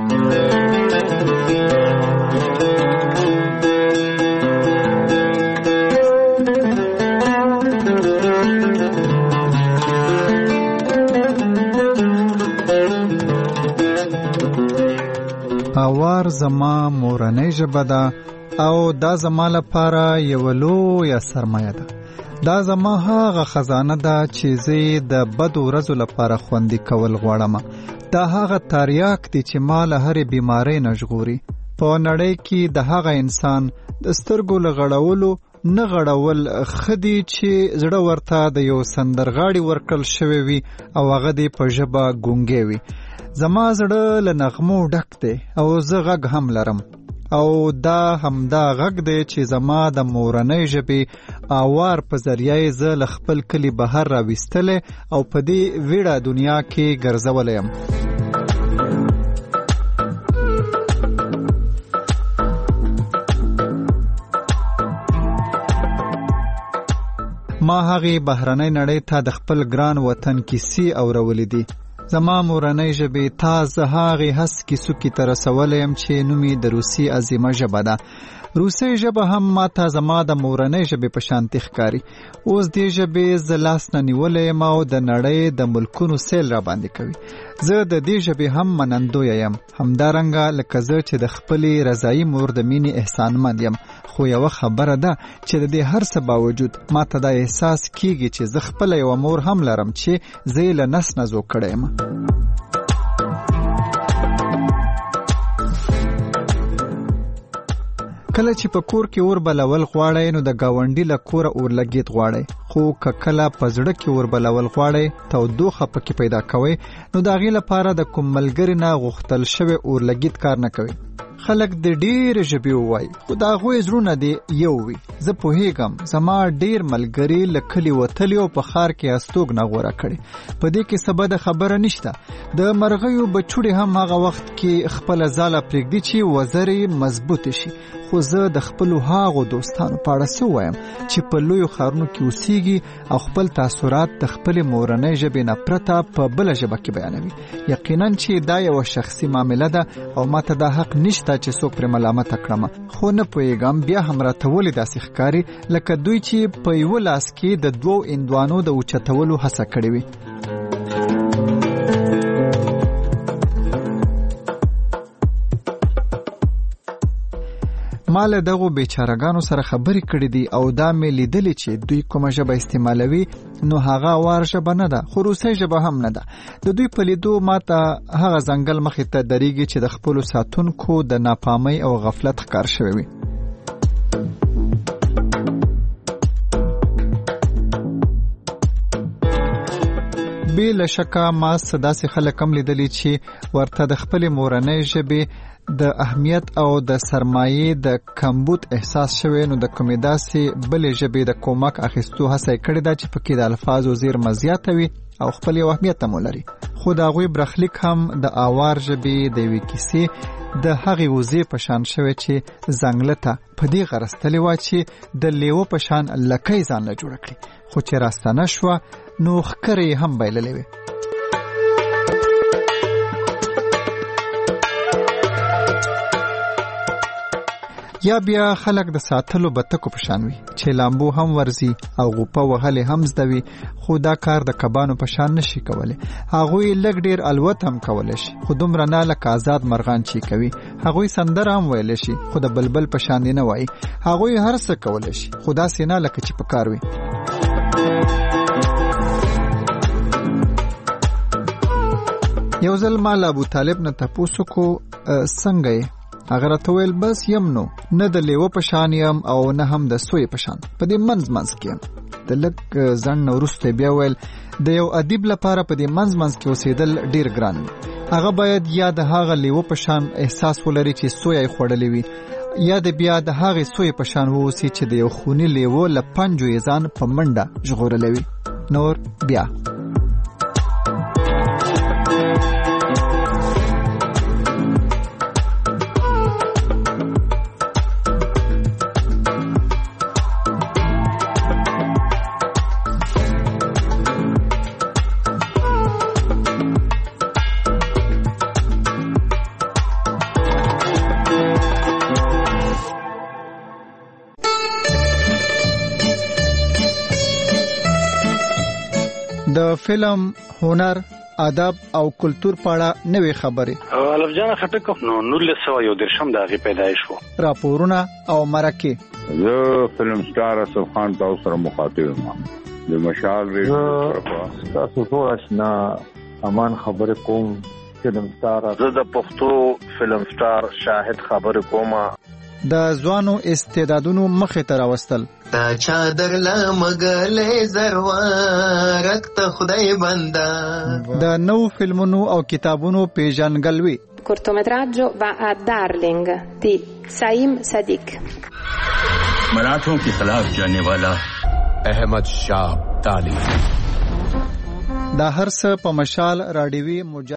اوار زما مورنۍ ژبه ده او دا زما لپاره یو لویه سرمایه ده دا زما هغه خزانه ده چې زه د بدو ورځو لپاره خوندي کول غواړم. دا هغه تریاک دی چې ما له هرې بیمارۍ نه ژغوري. په نړۍ کې د هغه انسان د سترګو له غړولو نه غړول ښه دي چې زړه ورته د یو سندرغاړي ورکړل شوی وي او هغه دې په ژبه ګونګی وي. زما زړه له نغمو ډک دی او زه غږ هم لرم او دا همدا غږ دی چې زما د مورنۍ ژبې آوار په ذریعه زه له خپل کلي بهر راویستلی او په دې ویړه دنیا کې ګرځولی یم. ما هغې بهرنۍ نړۍ ته د خپل ګران وطن کیسې اورولې دي. زما مورنۍ ژبې تا زه هغې هسکې سوکې ته رسولی یم چې نوم یې د روسي عظیمه ژبه ده. روسي ژبه هم ما ته زما د مورنۍ ژبې په شانتي ښکاري. اوس دې ژبې زه لاس نه نیولی یم او د نړۍ د ملکونو سیل را باندې کوي. زه د دې ژبې هم منندویه یم، همدارنګه لکه زه چې د خپلې رضایي مور د مینې احسانمند یم. خو یوه خبره ده چې د دې هر څه باوجود ما ته دا احساس کیږي چې زه خپله یوه مور هم لرم چې زه یې له نس نه زوږ کړی یم. کله چې په کور کې اور بلول غواړئ نو د ګاونډي له کوره اورلګیت غواړئ، خو که کله په زړه کې اور بلول غواړئ تودوخه پکې پیدا کوئ نو د هغې لپاره د کوم ملګري نه غوښتل شوی اورلګیت کار نه کوي. خلک د ډېرې ژبې ووایي خو د هغوی زړونه دې یو وي. زه پوهیږم زما ډېر ملګري له کلي وتلي او په ښار کې استوګنه غوره کړې. په دې کې څه بده خبره نشته. د مرغیو بچوړې هم هغه وخت کې خپله ځاله پرېږدي چې وزرې مضبوطې شي. خو زه د خپلو هاغو دوستانو په اړه څه ووایم چې په لویو ښارونو کې اوسیږي او خپل تاثرات د خپلې مورنۍ ژبې نه پرته په بله ژبه کې بیانوي. یقینا چې دا یوه شخصي معامله ده او ماته دا حق نشته چې څوک پرې ملامته کړم. خو نه پوهېږم بیا هم راته ولې داسې ښکاري لکه دوی چې په یوه لاس کې د دوو هندوانو د اوچتولو هڅه کړې وي. ما له دغو بیچارهګانو سره خبرې کړې دي او دا مې لیدلې چې دوی کومه ژبه استعمالوي نو هغه اوار ژبه نه ده، خو روسۍ ژبه هم نه ده. د دوی په لیدو ما ته هغه ځنګل مخې ته درېږي چې د خپلو ساتونکو د ناپامۍ او غفلت ښکار شوی وي. بې له شکه ما څه داسې خلک هم لیدلي چې ورته د خپلې مورنۍ ژبې د اهمیت او د سرمایې د کمبود احساس شوی نو د کومې داسې بلې ژبې د کومک اخیستو هڅه یې کړې ده چې پکې د الفاظو زیرمه زیاته وي او خپل یو اهمیت هم ولري. خو د هغوی برخلیک هم د آوار ژبې د یوې کیسې د هغې وزې په شان شوی چې ځنګله ته په دې غرستلې وه چې د لیوه په شان لکۍ ځان له جوړه کړي، خو چې راستنه شوه نو ښکرې یې هم بایللې وې. یا بیا خلک د ساتلو بتکو په شان وي چې لامبو هم ورزي او غوپه وهلې هم زده وي، خو دا کار د کبانو په شان نشي کولی. هغوی لږ ډیر الوت هم کولی شي خو دومره نه لکه آزاد مرغان چې کوي. هغوی سندره هم ویلی شي خو د بلبل په شان دی نه وایي. هغوی هر څه کولی شي خو داسې نه لکه چې په کار وي. یو ځل ما له ابو طالب نه تپوس وکړو څنګه یې؟ هغه راته ویل بس یم نو، نه د لیوه په شان یم او نه هم د سوی په شان، په دې منځ منځ کې یم. د لږ ځنډ نه وروسته بیا ویل د یو ادیب لپاره په دې منځ منځ کې اوسېدل ډیر ګران وي. هغه باید یا د هغه لیوه په شان احساس ولري چې سوی یې خوړلی وي، یا د بیا د هغې سوی په شان واوسي چې د یو خوني لیوه له پنجو یې ځان په منډه ژغورلی وي. نور بیا د فلم هنر آداب او کلچر په اړه نوې خبرې. الف جان خټک نو نولس سوه یو درشم د هغې پیدایش و. راپورونه او مرکې. زه فلم سټار اسف خان تاسو سره مخاطب یم د مشال ریډیو تاسو ټول آشنا امان خبرې کوم. فلم سټار زه د پښتو فلم سټار شاهد خبرې کوم. د ځوانو استعدادونو مخې ته راوستل. تا چادر لا مګلې زروارک ته خدای بندا. د نو فلمونو او کتابونو پیژنګلوي. cortometraggio va a Darling di Saim Sadiq. मराठों के खिलाफ जाने वाला अहमद शाह ताली. دا هر څه په مشال راډیوي